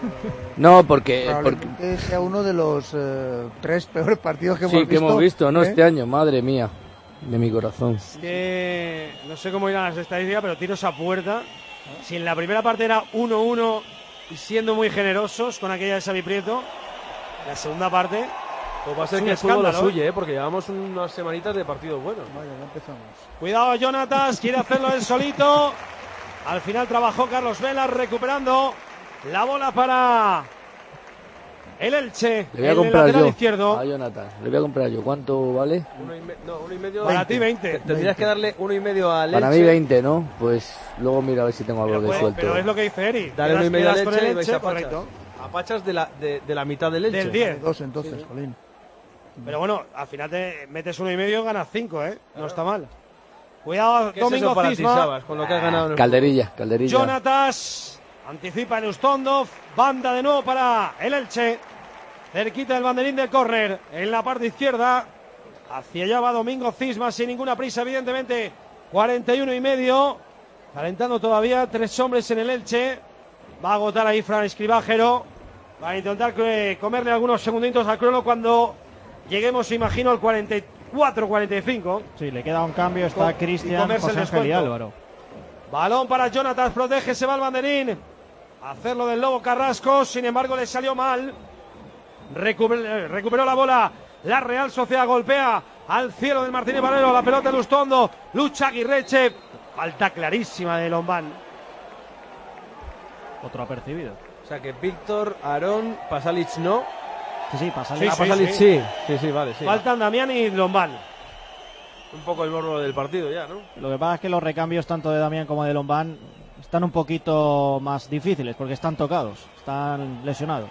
No, porque sea uno de los 3 peores partidos que hemos visto. No, este año, madre mía, de mi corazón. Es que no sé cómo irán las estadísticas, pero tiros a puerta. Si en la primera parte era 1-1 y siendo muy generosos con aquella de Xavi Prieto, la segunda parte pues va a ser que el fútbol lo suye, porque llevamos unas semanitas de partidos buenos. Vaya, ya empezamos. Cuidado, Jonatas, quiere hacerlo él solito. Al final trabajó Carlos Vela recuperando la bola para el Elche. Le voy a comprar lateral yo izquierdo. a Jonathan. Le voy a comprar yo. ¿Cuánto vale? 1,5. Para ti 20. Tendrías que darle 1,5 al Elche. Para mí 20, ¿no? Pues luego mira a ver si tengo algo de suelto. Pero es lo que dice Eri. Dale 1,5 al Elche y vais a correcto. Pachas. A Pachas de la mitad del Elche. Del 10. 2 entonces, Colín. Pero bueno, al final te metes 1,5 y ganas 5, ¿eh? No está mal. Cuidado, Domingo para Cisma. ti, Sabas, con lo que has ganado en el Calderilla. Jonatas anticipa el Ustondov. Banda de nuevo para el Elche. Cerquita del banderín del córner. En la parte izquierda. Hacia allá va Domingo Cisma sin ninguna prisa, evidentemente. 41,5. Calentando todavía 3 hombres en el Elche. Va a agotar ahí Fran Escribájero. Va a intentar comerle algunos segunditos al crono cuando lleguemos, imagino, al 44-45. Sí, le queda un cambio. Está Cristian, José Ángel y Álvaro. Balón para Jonatas, protege, se va al banderín. Hacerlo del Lobo Carrasco, sin embargo le salió mal. Recuperó la bola. La Real Sociedad golpea al cielo del Martínez Valero. La pelota de Lustondo. Lucha Aguirreche. Falta clarísima de Lombán. Otro apercibido. O sea que Víctor, Aarón, Pasalic no. Sí, Pasalic. Pasalic sí. Sí, vale, sí. Faltan Damián y Lombán. Un poco el morro del partido ya, ¿no? Lo que pasa es que los recambios tanto de Damián como de Lombán están un poquito más difíciles porque están tocados, están lesionados.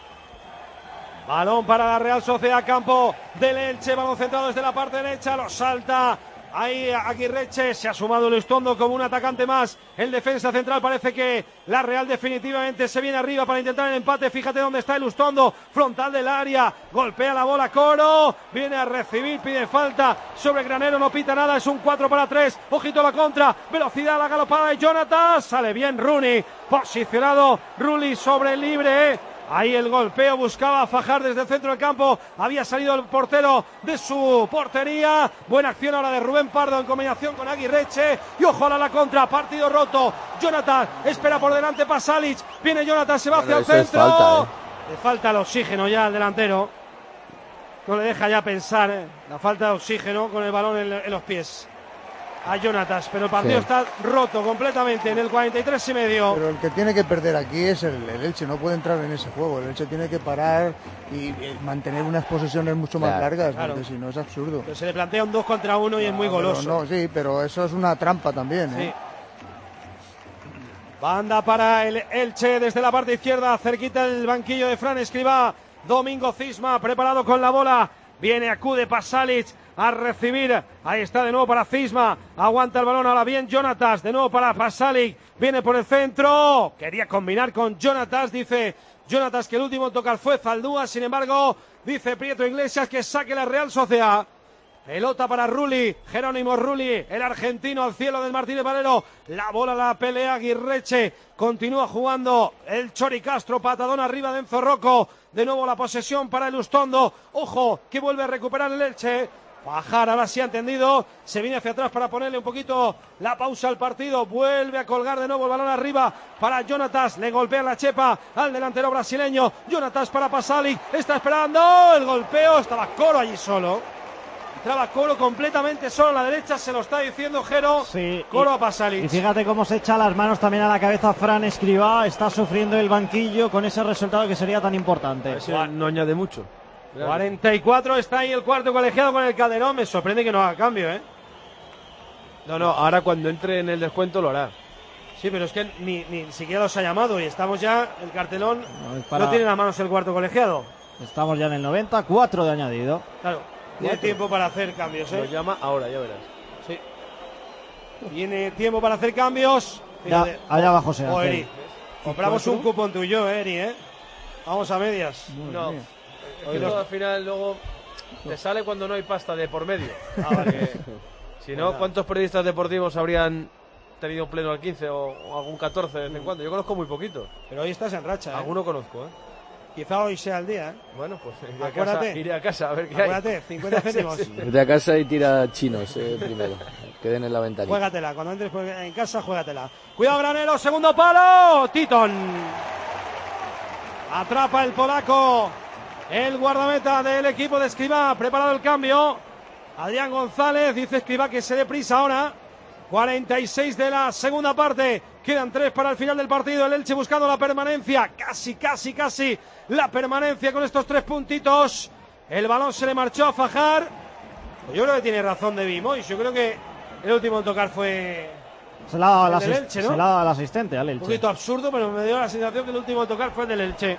Balón para la Real Sociedad, campo del Elche, balón centrado desde la parte derecha, lo salta ahí Aguirreche, se ha sumado Lustondo como un atacante más, el defensa central, parece que la Real definitivamente se viene arriba para intentar el empate, fíjate dónde está el Lustondo, frontal del área, golpea la bola Coro, viene a recibir, pide falta sobre Granero, no pita nada, es un 4-3, ojito a la contra, velocidad, la galopada de Jonathan, sale bien Rooney, posicionado Rulli sobre el libre, ahí el golpeo, buscaba Fajar desde el centro del campo, había salido el portero de su portería, buena acción ahora de Rubén Pardo en combinación con Aguirreche, y ojo a la contra, partido roto, Jonathan espera por delante Pasalic, viene Jonathan, se va hacia el centro, le falta el oxígeno ya al delantero, no le deja ya pensar, la falta de oxígeno con el balón en los pies. a Jonatas, pero el partido está roto completamente en el 43 y medio. Pero el que tiene que perder aquí es el Elche, no puede entrar en ese juego. El Elche tiene que parar y mantener unas posesiones mucho más largas, porque si no es absurdo. Pero se le plantea un 2 contra 1 y es muy goloso. No, sí, pero eso es una trampa también, sí. Banda para el Elche desde la parte izquierda, cerquita del banquillo de Fran Escribá. Domingo Cisma preparado con la bola. Acude Pasalic a recibir. Ahí está de nuevo para Cisma. Aguanta el balón, ahora bien Jonatas. De nuevo para Pasalic. Viene por el centro. Quería combinar con Jonatas. Dice Jonatas que el último tocar fue Zaldúa. Sin embargo, dice Prieto Iglesias que saque la Real Sociedad. Pelota para Rulli, Jerónimo Rulli, el argentino al cielo del Martínez Valero. La bola la pelea Aguirreche. Continúa jugando el Chori Castro, patadón arriba de Enzo Rocco. De nuevo la posesión para el Ustondo. Ojo, que vuelve a recuperar el Elche. Fajar ahora sí ha entendido. Se viene hacia atrás para ponerle un poquito la pausa al partido. Vuelve a colgar de nuevo el balón arriba para Jonatas. Le golpea la chepa al delantero brasileño. Jonatas para Pasalic. Está esperando el golpeo. Estaba Coro allí solo. Entraba Coro completamente solo a la derecha, se lo está diciendo Jero. Sí, Coro a Pasalic. Y fíjate cómo se echa las manos también a la cabeza Fran Escribá. Está sufriendo el banquillo con ese resultado que sería tan importante. No añade mucho. 44, está ahí el cuarto colegiado con el Calderón. Me sorprende que no haga cambio, ¿eh? No, ahora cuando entre en el descuento lo hará. Sí, pero es que ni siquiera los ha llamado y estamos ya, el cartelón no tiene en las manos el cuarto colegiado. Estamos ya en el 90, 4 de añadido. Claro. Tiene tiempo para hacer cambios, ¿eh? Lo llama ahora, ya verás. Sí. Tiene tiempo para hacer cambios. Ya, allá abajo se hace. Eri. Compramos un cupón tuyo, Eri, ¿eh? Vamos a medias. No. Al final luego te sale cuando no hay pasta de por medio. Vale. Si no, ¿cuántos periodistas deportivos habrían tenido pleno al 15 o algún 14 de vez en cuando? Yo conozco muy poquito. Pero hoy estás en racha, ¿eh? Alguno conozco, ¿eh? Quizá hoy sea el día, ¿eh? Bueno, pues iré a casa a ver qué hay. 50 céntimos. Vete a casa y tira chinos primero. Queden en la ventanilla. Juégatela, cuando entres en casa, juégatela. Cuidado, Granero, segundo palo. Titon. Atrapa el polaco. El guardameta del equipo de Escribá. Preparado el cambio. Adrián González. Dice Escribá que se dé prisa ahora. 46 de la segunda parte. Quedan 3 para el final del partido. El Elche buscando la permanencia. Casi la permanencia con estos 3 puntitos. El balón se le marchó a Fajar. Yo creo que tiene razón de Vimois. Yo creo que el último en tocar fue se la ha dado el del Elche, ¿no? Se la ha dado al asistente, al Elche. Un poquito absurdo, pero me dio la sensación que el último en tocar fue el del Elche.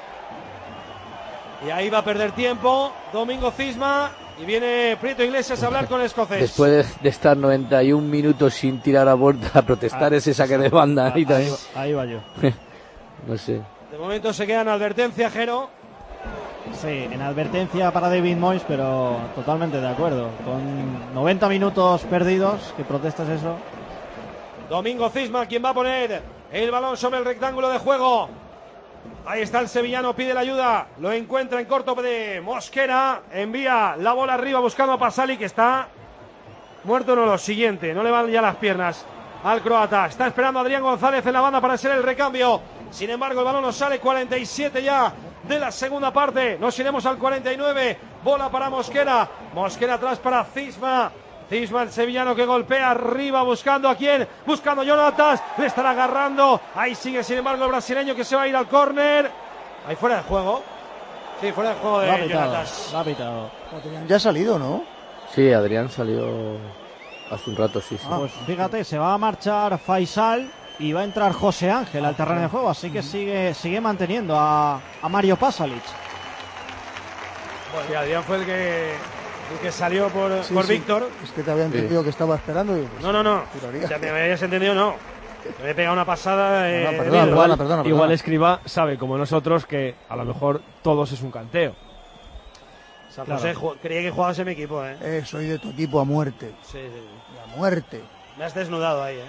Y ahí va a perder tiempo Domingo Cisma. Y viene Prieto Iglesias a hablar con el escocés. Después de estar 91 minutos sin tirar a puerta a protestar ese saque de banda. Ahí va yo. No sé. De momento se queda en advertencia, Jero. Sí, en advertencia para David Moyes, pero totalmente de acuerdo. Con 90 minutos perdidos, que protestas eso. Domingo Cisma, quien va a poner el balón sobre el rectángulo de juego. Ahí está el sevillano, pide la ayuda, lo encuentra en corto de Mosquera, envía la bola arriba buscando a Pasalic, que está muerto. No, lo siguiente, no le van ya las piernas al croata. Está esperando a Adrián González en la banda para ser el recambio. Sin embargo, el balón nos sale. 47 ya de la segunda parte. Nos iremos al 49. Bola para Mosquera. Mosquera atrás para Cisma. Cisma, el sevillano, que golpea arriba, buscando a quién, buscando a Jonatas, le estará agarrando, ahí sigue sin embargo el brasileño, que se va a ir al córner, ahí fuera de juego, sí, fuera de juego de Jonatas. Lo ha pitado. Ya ha salido, ¿no? Sí, Adrián salió hace un rato, sí. Pues fíjate, se va a marchar Faisal y va a entrar José Ángel al terreno de juego, así que sigue manteniendo a Mario Pasalic. Bueno, y Adrián fue el que salió por Víctor. Es que te había entendido que estaba esperando. Y pues, no. Ya me habías entendido, no. Me he pegado una pasada. Perdona. Igual Escribá sabe, como nosotros, que a lo mejor todos es un canteo. San José, creía que jugabas en mi equipo, soy de tu equipo a muerte. Sí. A muerte. Me has desnudado ahí,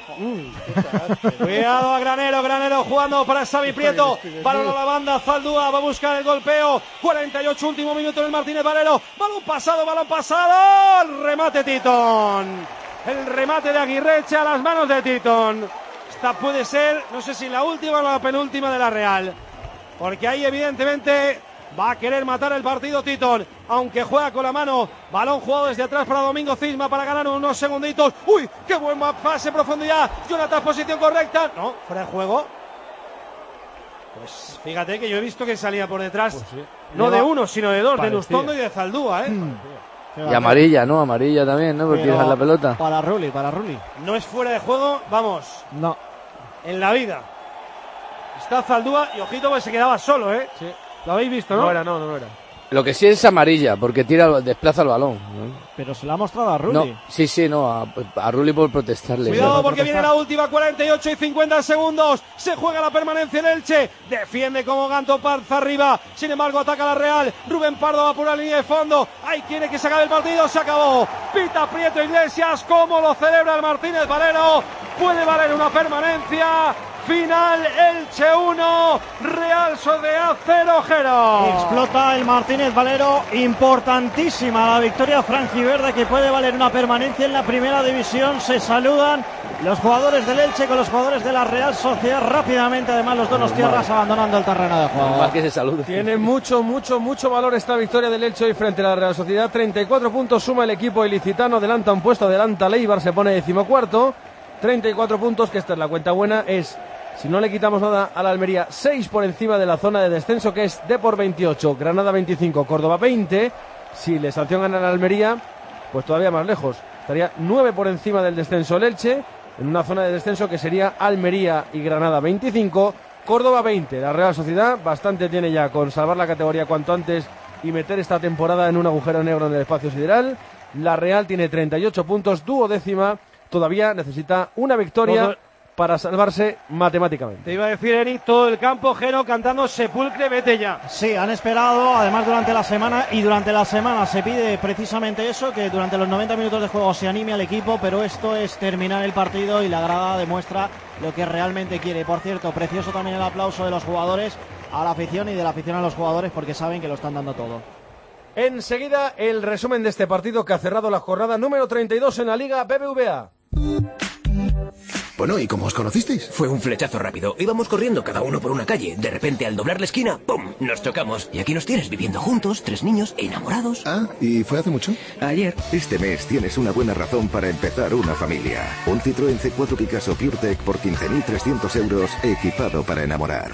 Cuidado a Granero jugando para Xavi Prieto, balón a la banda, Zaldúa va a buscar el golpeo. 48, último minuto en el Martínez Valero, balón pasado, el remate Titon, el remate de Aguirreche a las manos de Titon. Esta puede ser, no sé si la última o la penúltima de la Real, porque ahí evidentemente Va a querer matar el partido Titon, aunque juega con la mano. Balón jugado desde atrás para Domingo Cisma para ganar unos segunditos. ¡Uy! ¡Qué buen pase, profundidad! Jonathan, posición correcta. No, fuera de juego. Pues fíjate que yo he visto que salía por detrás, pues sí. No de uno, sino de dos, de Lustondo y de Zaldúa, Y amarilla, ¿no? Amarilla también, ¿no? Porque tiras la pelota. Para Rulli. No es fuera de juego, vamos. No. En la vida. Está Zaldúa y ojito que se quedaba solo, Sí. Lo habéis visto, ¿no? No era. Lo que sí es amarilla, porque desplaza el balón, ¿no? Pero se la ha mostrado a Rulli. No, sí, a Rulli por protestarle. Cuidado porque viene la última, 48 y 50 segundos. Se juega la permanencia en Elche. Defiende como Ganto Parza arriba. Sin embargo, ataca la Real. Rubén Pardo va por la línea de fondo. Ahí quiere que se acabe el partido. Se acabó. Pita Prieto Iglesias. ¿Cómo lo celebra el Martínez Valero? Puede valer una permanencia. Final Elche 1, Real Sociedad 0, Jero. Explota el Martínez Valero, importantísima la victoria franjiverde que puede valer una permanencia en la primera división. Se saludan los jugadores del Elche con los jugadores de la Real Sociedad rápidamente, además los donostiarras abandonando el terreno de juego. Más que se saluden. Tiene mucho valor esta victoria del Elche hoy frente a la Real Sociedad. 34 puntos suma el equipo ilicitano, adelanta un puesto, adelanta Leibar, se pone 14º. 34 puntos, que esta es la cuenta buena, si no le quitamos nada a la Almería, 6 por encima de la zona de descenso, que es Depor 28, Granada 25, Córdoba 20. Si le sancionan a la Almería, pues todavía más lejos. Estaría 9 por encima del descenso el Elche, en una zona de descenso que sería Almería y Granada 25, Córdoba 20. La Real Sociedad bastante tiene ya con salvar la categoría cuanto antes y meter esta temporada en un agujero negro en el espacio sideral. La Real tiene 38 puntos, 12ª, todavía necesita una victoria para salvarse matemáticamente. Te iba a decir, Eric, todo el campo, Jero, cantando Sepulcre, vete ya. Sí, han esperado, además durante la semana se pide precisamente eso, que durante los 90 minutos de juego se anime al equipo, pero esto es terminar el partido y la grada demuestra lo que realmente quiere. Por cierto, precioso también el aplauso de los jugadores a la afición y de la afición a los jugadores, porque saben que lo están dando todo. Enseguida, el resumen de este partido que ha cerrado la jornada número 32 en la Liga BBVA. Bueno, ¿y cómo os conocisteis? Fue un flechazo rápido. Íbamos corriendo cada uno por una calle. De repente, al doblar la esquina, ¡pum!, nos chocamos. Y aquí nos tienes, viviendo juntos, 3 niños, enamorados. Ah, ¿y fue hace mucho? Ayer. Este mes tienes una buena razón para empezar una familia. Un Citroën C4 Picasso PureTech por 15.300 euros, equipado para enamorar.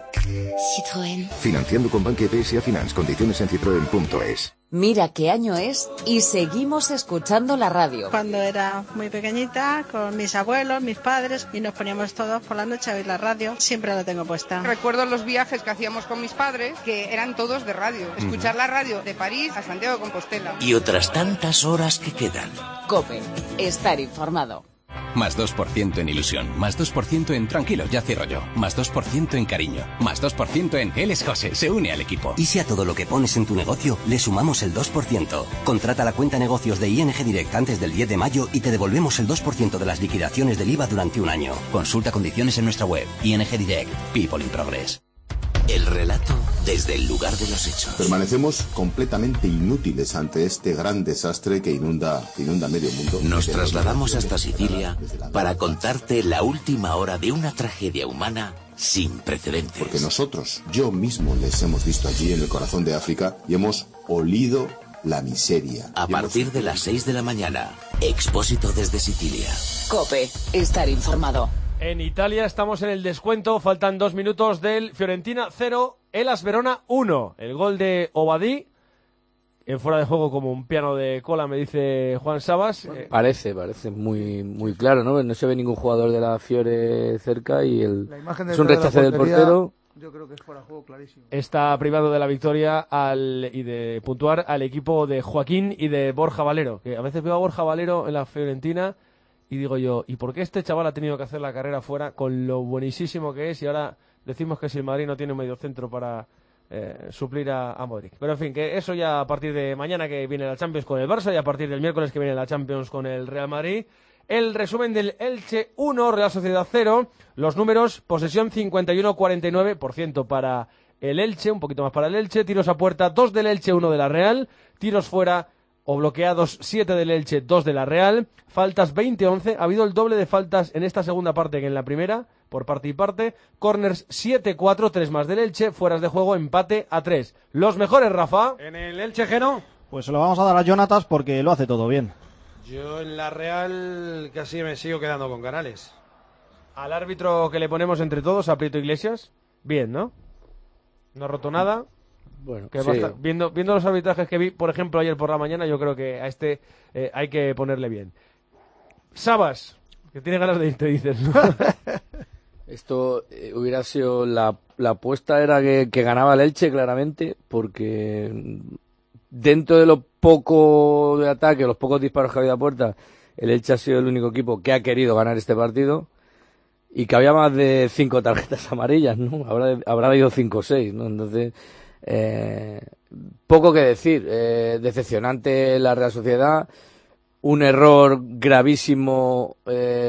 Citroën. Financiando con Bankia PSA Finance. Condiciones en citroen.es. Mira qué año es y seguimos escuchando la radio. Cuando era muy pequeñita, con mis abuelos, mis padres, y nos poníamos todos por la noche a oír la radio, siempre la tengo puesta. Recuerdo los viajes que hacíamos con mis padres, que eran todos de radio. Escuchar la radio de París a Santiago de Compostela. Y otras tantas horas que quedan. COPE, estar informado. Más 2% en ilusión, más 2% en tranquilo, ya cierro yo, más 2% en cariño, más 2% en él es José, se une al equipo. ¿Y si a todo lo que pones en tu negocio le sumamos el 2%? Contrata la cuenta negocios de ING Direct antes del 10 de mayo y te devolvemos el 2% de las liquidaciones del IVA durante un año. Consulta condiciones en nuestra web. ING Direct, People in Progress. El relato desde el lugar de los hechos. Permanecemos completamente inútiles ante este gran desastre que inunda medio mundo. Nos trasladamos hasta Sicilia para contarte la última hora de una tragedia humana sin precedentes. Porque nosotros, yo mismo, les hemos visto allí en el corazón de África y hemos olido la miseria. A partir de las 6 de la mañana, Expósito desde Sicilia. COPE, estar informado. En Italia estamos en el descuento, faltan 2 minutos del Fiorentina 0, Hellas Verona 1. El gol de Obadí, en fuera de juego como un piano de cola, me dice Juan Sabas. Parece muy claro, ¿no? No se ve ningún jugador de la Fiore cerca y es un rechace del portero. Yo creo que es fuera de juego clarísimo. Está privado de la victoria y de puntuar al equipo de Joaquín y de Borja Valero, que a veces veo a Borja Valero en la Fiorentina y digo yo, ¿y por qué este chaval ha tenido que hacer la carrera fuera con lo buenísimo que es? Y ahora decimos que si el Madrid no tiene un mediocentro para suplir a Modric. Pero en fin, que eso ya a partir de mañana, que viene la Champions con el Barça, y a partir del miércoles que viene la Champions con el Real Madrid. El resumen del Elche 1, Real Sociedad 0. Los números: posesión 51-49% para el Elche, un poquito más para el Elche. Tiros a puerta 2 del Elche, 1 de la Real. Tiros fuera o bloqueados 7 del Elche, 2 de la Real. Faltas 20-11. Ha habido el doble de faltas en esta segunda parte que en la primera. por parte y parte. Corners 7-4, 3 más del Elche. Fueras de juego, empate a 3. Los mejores, Rafa. En el Elche, Geno. Pues se lo vamos a dar a Jonatas porque lo hace todo bien. Yo en la Real casi me sigo quedando con Canales. Al árbitro que le ponemos entre todos, a Prieto Iglesias, bien, ¿no? No ha roto nada. Bueno, que sí. viendo los arbitrajes que vi, por ejemplo, ayer por la mañana, yo creo que a este hay que ponerle bien. Sabas, que tiene ganas de irte, dices, ¿no? Esto hubiera sido la apuesta era que ganaba el Elche claramente, porque dentro de lo poco de ataque, los pocos disparos que había a puerta, el Elche ha sido el único equipo que ha querido ganar este partido y que había más de 5 tarjetas amarillas, ¿no? Habrá habido 5 o 6, ¿no? Entonces, poco que decir. Decepcionante la Real Sociedad. Un error gravísimo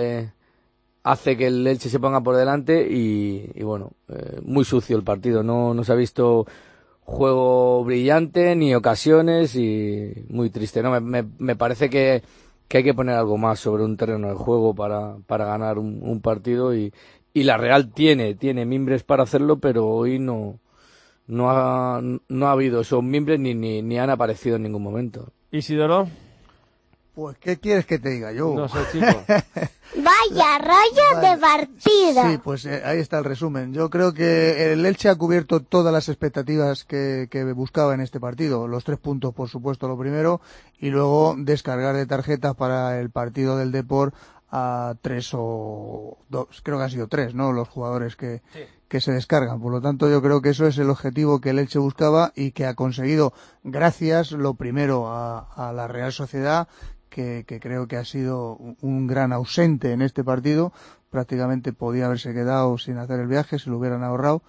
hace que el Elche se ponga por delante y bueno, muy sucio el partido. No se ha visto juego brillante ni ocasiones y muy triste, ¿no? Me parece que hay que poner algo más sobre un terreno de juego para ganar un partido y la Real tiene mimbres para hacerlo, pero hoy no ha habido esos mimbres ni han aparecido en ningún momento. Isidoro. Pues, ¿qué quieres que te diga yo? No sé, chico. Vaya rollo de partida. Sí, pues ahí está el resumen. Yo creo que el Elche ha cubierto todas las expectativas que buscaba en este partido. Los 3 puntos, por supuesto, lo primero, y luego descargar de tarjetas para el partido del Depor a 3 o 2, creo que han sido 3, ¿no? Los jugadores que se descargan. Por lo tanto, yo creo que eso es el objetivo que el Elche buscaba y que ha conseguido gracias, lo primero, a la Real Sociedad, que creo que ha sido un gran ausente en este partido. Prácticamente podía haberse quedado sin hacer el viaje, se lo hubieran ahorrado.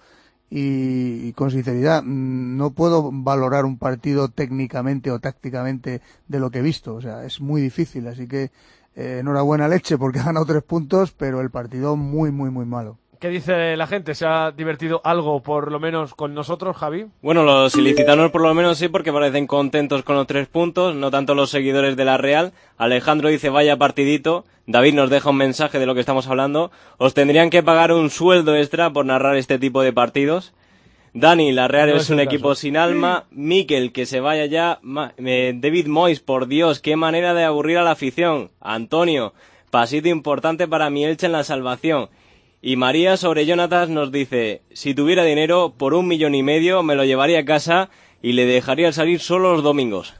Y con sinceridad, no puedo valorar un partido técnicamente o tácticamente de lo que he visto. O sea, es muy difícil. Así que enhorabuena al Elche porque ha ganado 3 puntos, pero el partido muy, muy, muy malo. ¿Qué dice la gente? ¿Se ha divertido algo, por lo menos, con nosotros, Javi? Bueno, los ilicitanos por lo menos sí, porque parecen contentos con los 3 puntos, no tanto los seguidores de la Real. Alejandro dice, vaya partidito. David nos deja un mensaje de lo que estamos hablando. Os tendrían que pagar un sueldo extra por narrar este tipo de partidos. Dani, la Real es un equipo sin alma. Miquel, que se vaya ya. David Moyes, por Dios, qué manera de aburrir a la afición. Antonio, pasito importante para mi Elche en la salvación. Y María sobre Jonatas nos dice, si tuviera dinero, por 1,5 millones me lo llevaría a casa y le dejaría salir solo los domingos.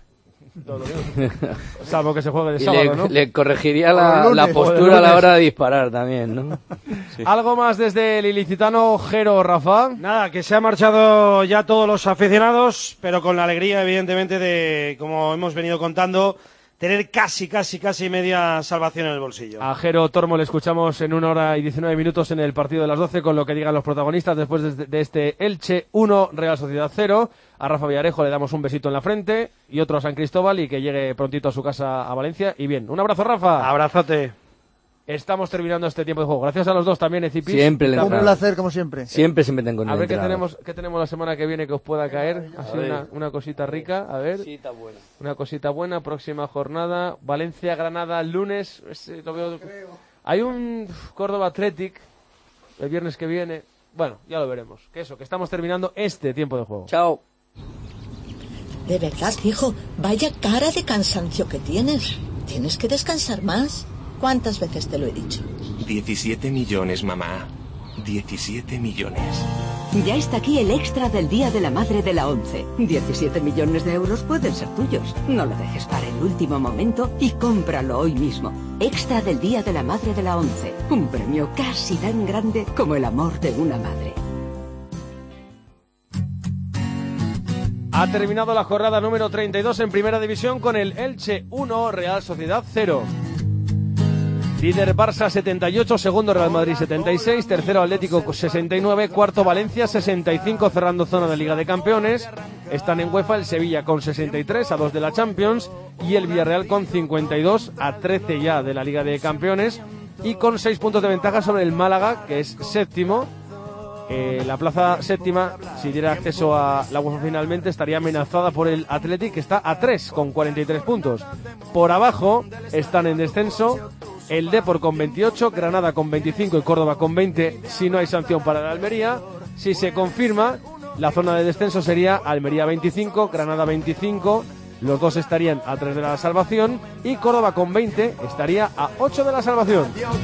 Salvo que se juegue de sábado, ¿no? Le corregiría la postura a la hora de disparar también, ¿no? Sí. ¿Algo más desde el ilicitano, Jero, Rafa? Nada, que se han marchado ya todos los aficionados, pero con la alegría, evidentemente, de, como hemos venido contando, tener casi media salvación en el bolsillo. A Jero Tormo le escuchamos en 1 hora y 19 minutos en el partido de las 12 con lo que digan los protagonistas después de este Elche 1, Real Sociedad 0. A Rafa Villarejo le damos un besito en la frente y otro a San Cristóbal y que llegue prontito a su casa a Valencia. Y bien, un abrazo, Rafa. Abrazote. Estamos terminando este tiempo de juego. Gracias a los dos también, Ecipis. Siempre un placer, como siempre. Siempre se meten con el A ver qué tenemos la semana que viene que os pueda caer. Así una cosita rica. A ver. Una cosita buena. Próxima jornada. Valencia, Granada, lunes. Lo veo. Hay un Córdoba Athletic el viernes que viene. Bueno, ya lo veremos. Que estamos terminando este tiempo de juego. Chao. De verdad, hijo, vaya cara de cansancio que tienes. Tienes que descansar más. ¿Cuántas veces te lo he dicho? 17 millones, mamá. 17 millones. Ya está aquí el extra del Día de la Madre de la ONCE. 17 millones de euros pueden ser tuyos. No lo dejes para el último momento y cómpralo hoy mismo. Extra del Día de la Madre de la ONCE. Un premio casi tan grande como el amor de una madre. Ha terminado la jornada número 32 en Primera División con el Elche 1, Real Sociedad 0. Líder Barça 78, segundo Real Madrid 76, tercero Atlético 69, cuarto Valencia 65, cerrando zona de Liga de Campeones. Están en UEFA el Sevilla con 63, a 2 de la Champions, y el Villarreal con 52, a 13 ya de la Liga de Campeones, y con 6 puntos de ventaja sobre el Málaga, que es séptimo. La plaza séptima, si diera acceso a la UEFA finalmente, estaría amenazada por el Athletic, que está a 3 con 43 puntos. Por abajo están en descenso el Depor con 28, Granada con 25 y Córdoba con 20, si no hay sanción para el Almería. Si se confirma, la zona de descenso sería Almería 25, Granada 25, los dos estarían a 3 de la salvación y Córdoba con 20 estaría a 8 de la salvación.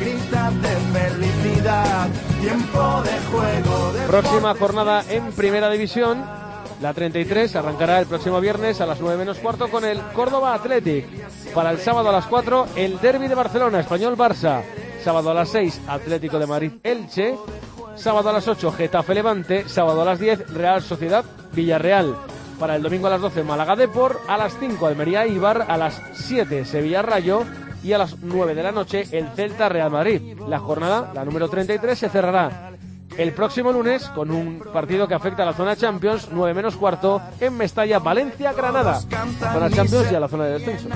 Próxima jornada en Primera División, la 33, arrancará el próximo viernes a las 9 menos cuarto con el Córdoba Athletic. Para el sábado a las 4, el Derbi de Barcelona, Español-Barça. Sábado a las 6, Atlético de Madrid-Elche. Sábado a las 8, Getafe-Levante. Sábado a las 10, Real Sociedad-Villarreal. Para el domingo a las 12, Málaga-Depor. A las 5, Almería-Eibar. A las 7, Sevilla-Rayo. Y a las 9 de la noche, el Celta-Real Madrid. La jornada, la número 33, se cerrará el próximo lunes con un partido que afecta a la zona Champions, 9 menos cuarto, en Mestalla, Valencia, Granada. Zona Champions y a la zona de descenso.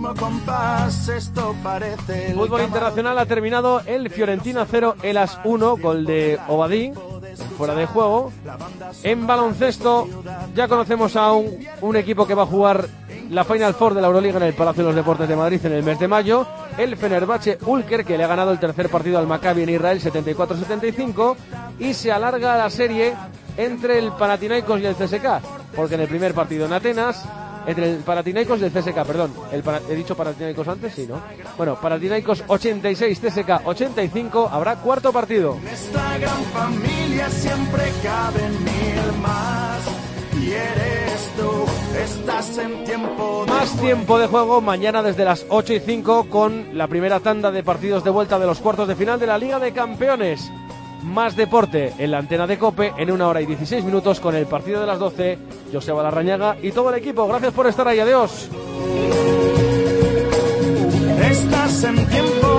Fútbol internacional, ha terminado el Fiorentina 0, Elas 1, gol de Obadí, fuera de juego. En baloncesto, ya conocemos a un equipo que va a jugar la Final Four de la Euroliga en el Palacio de los Deportes de Madrid en el mes de mayo, el Fenerbahce Ulker, que le ha ganado el tercer partido al Maccabi en Israel 74-75, y se alarga la serie entre el Panathinaikos y el CSKA, porque en el primer partido en Atenas, entre el Panathinaikos y el CSKA, perdón, he dicho Panathinaikos antes, sí, ¿no? Bueno, Panathinaikos 86, CSKA 85, habrá cuarto partido. En esta gran familia siempre caben 1000 más. Y eres tú, estás en tiempo de más tiempo de juego mañana desde las 8:05 con la primera tanda de partidos de vuelta de los cuartos de final de la Liga de Campeones. Más deporte en la antena de COPE en 1 hora y 16 minutos con el partido de las 12. Joseba Larrañaga y todo el equipo. Gracias por estar ahí. Adiós. Estás en tiempo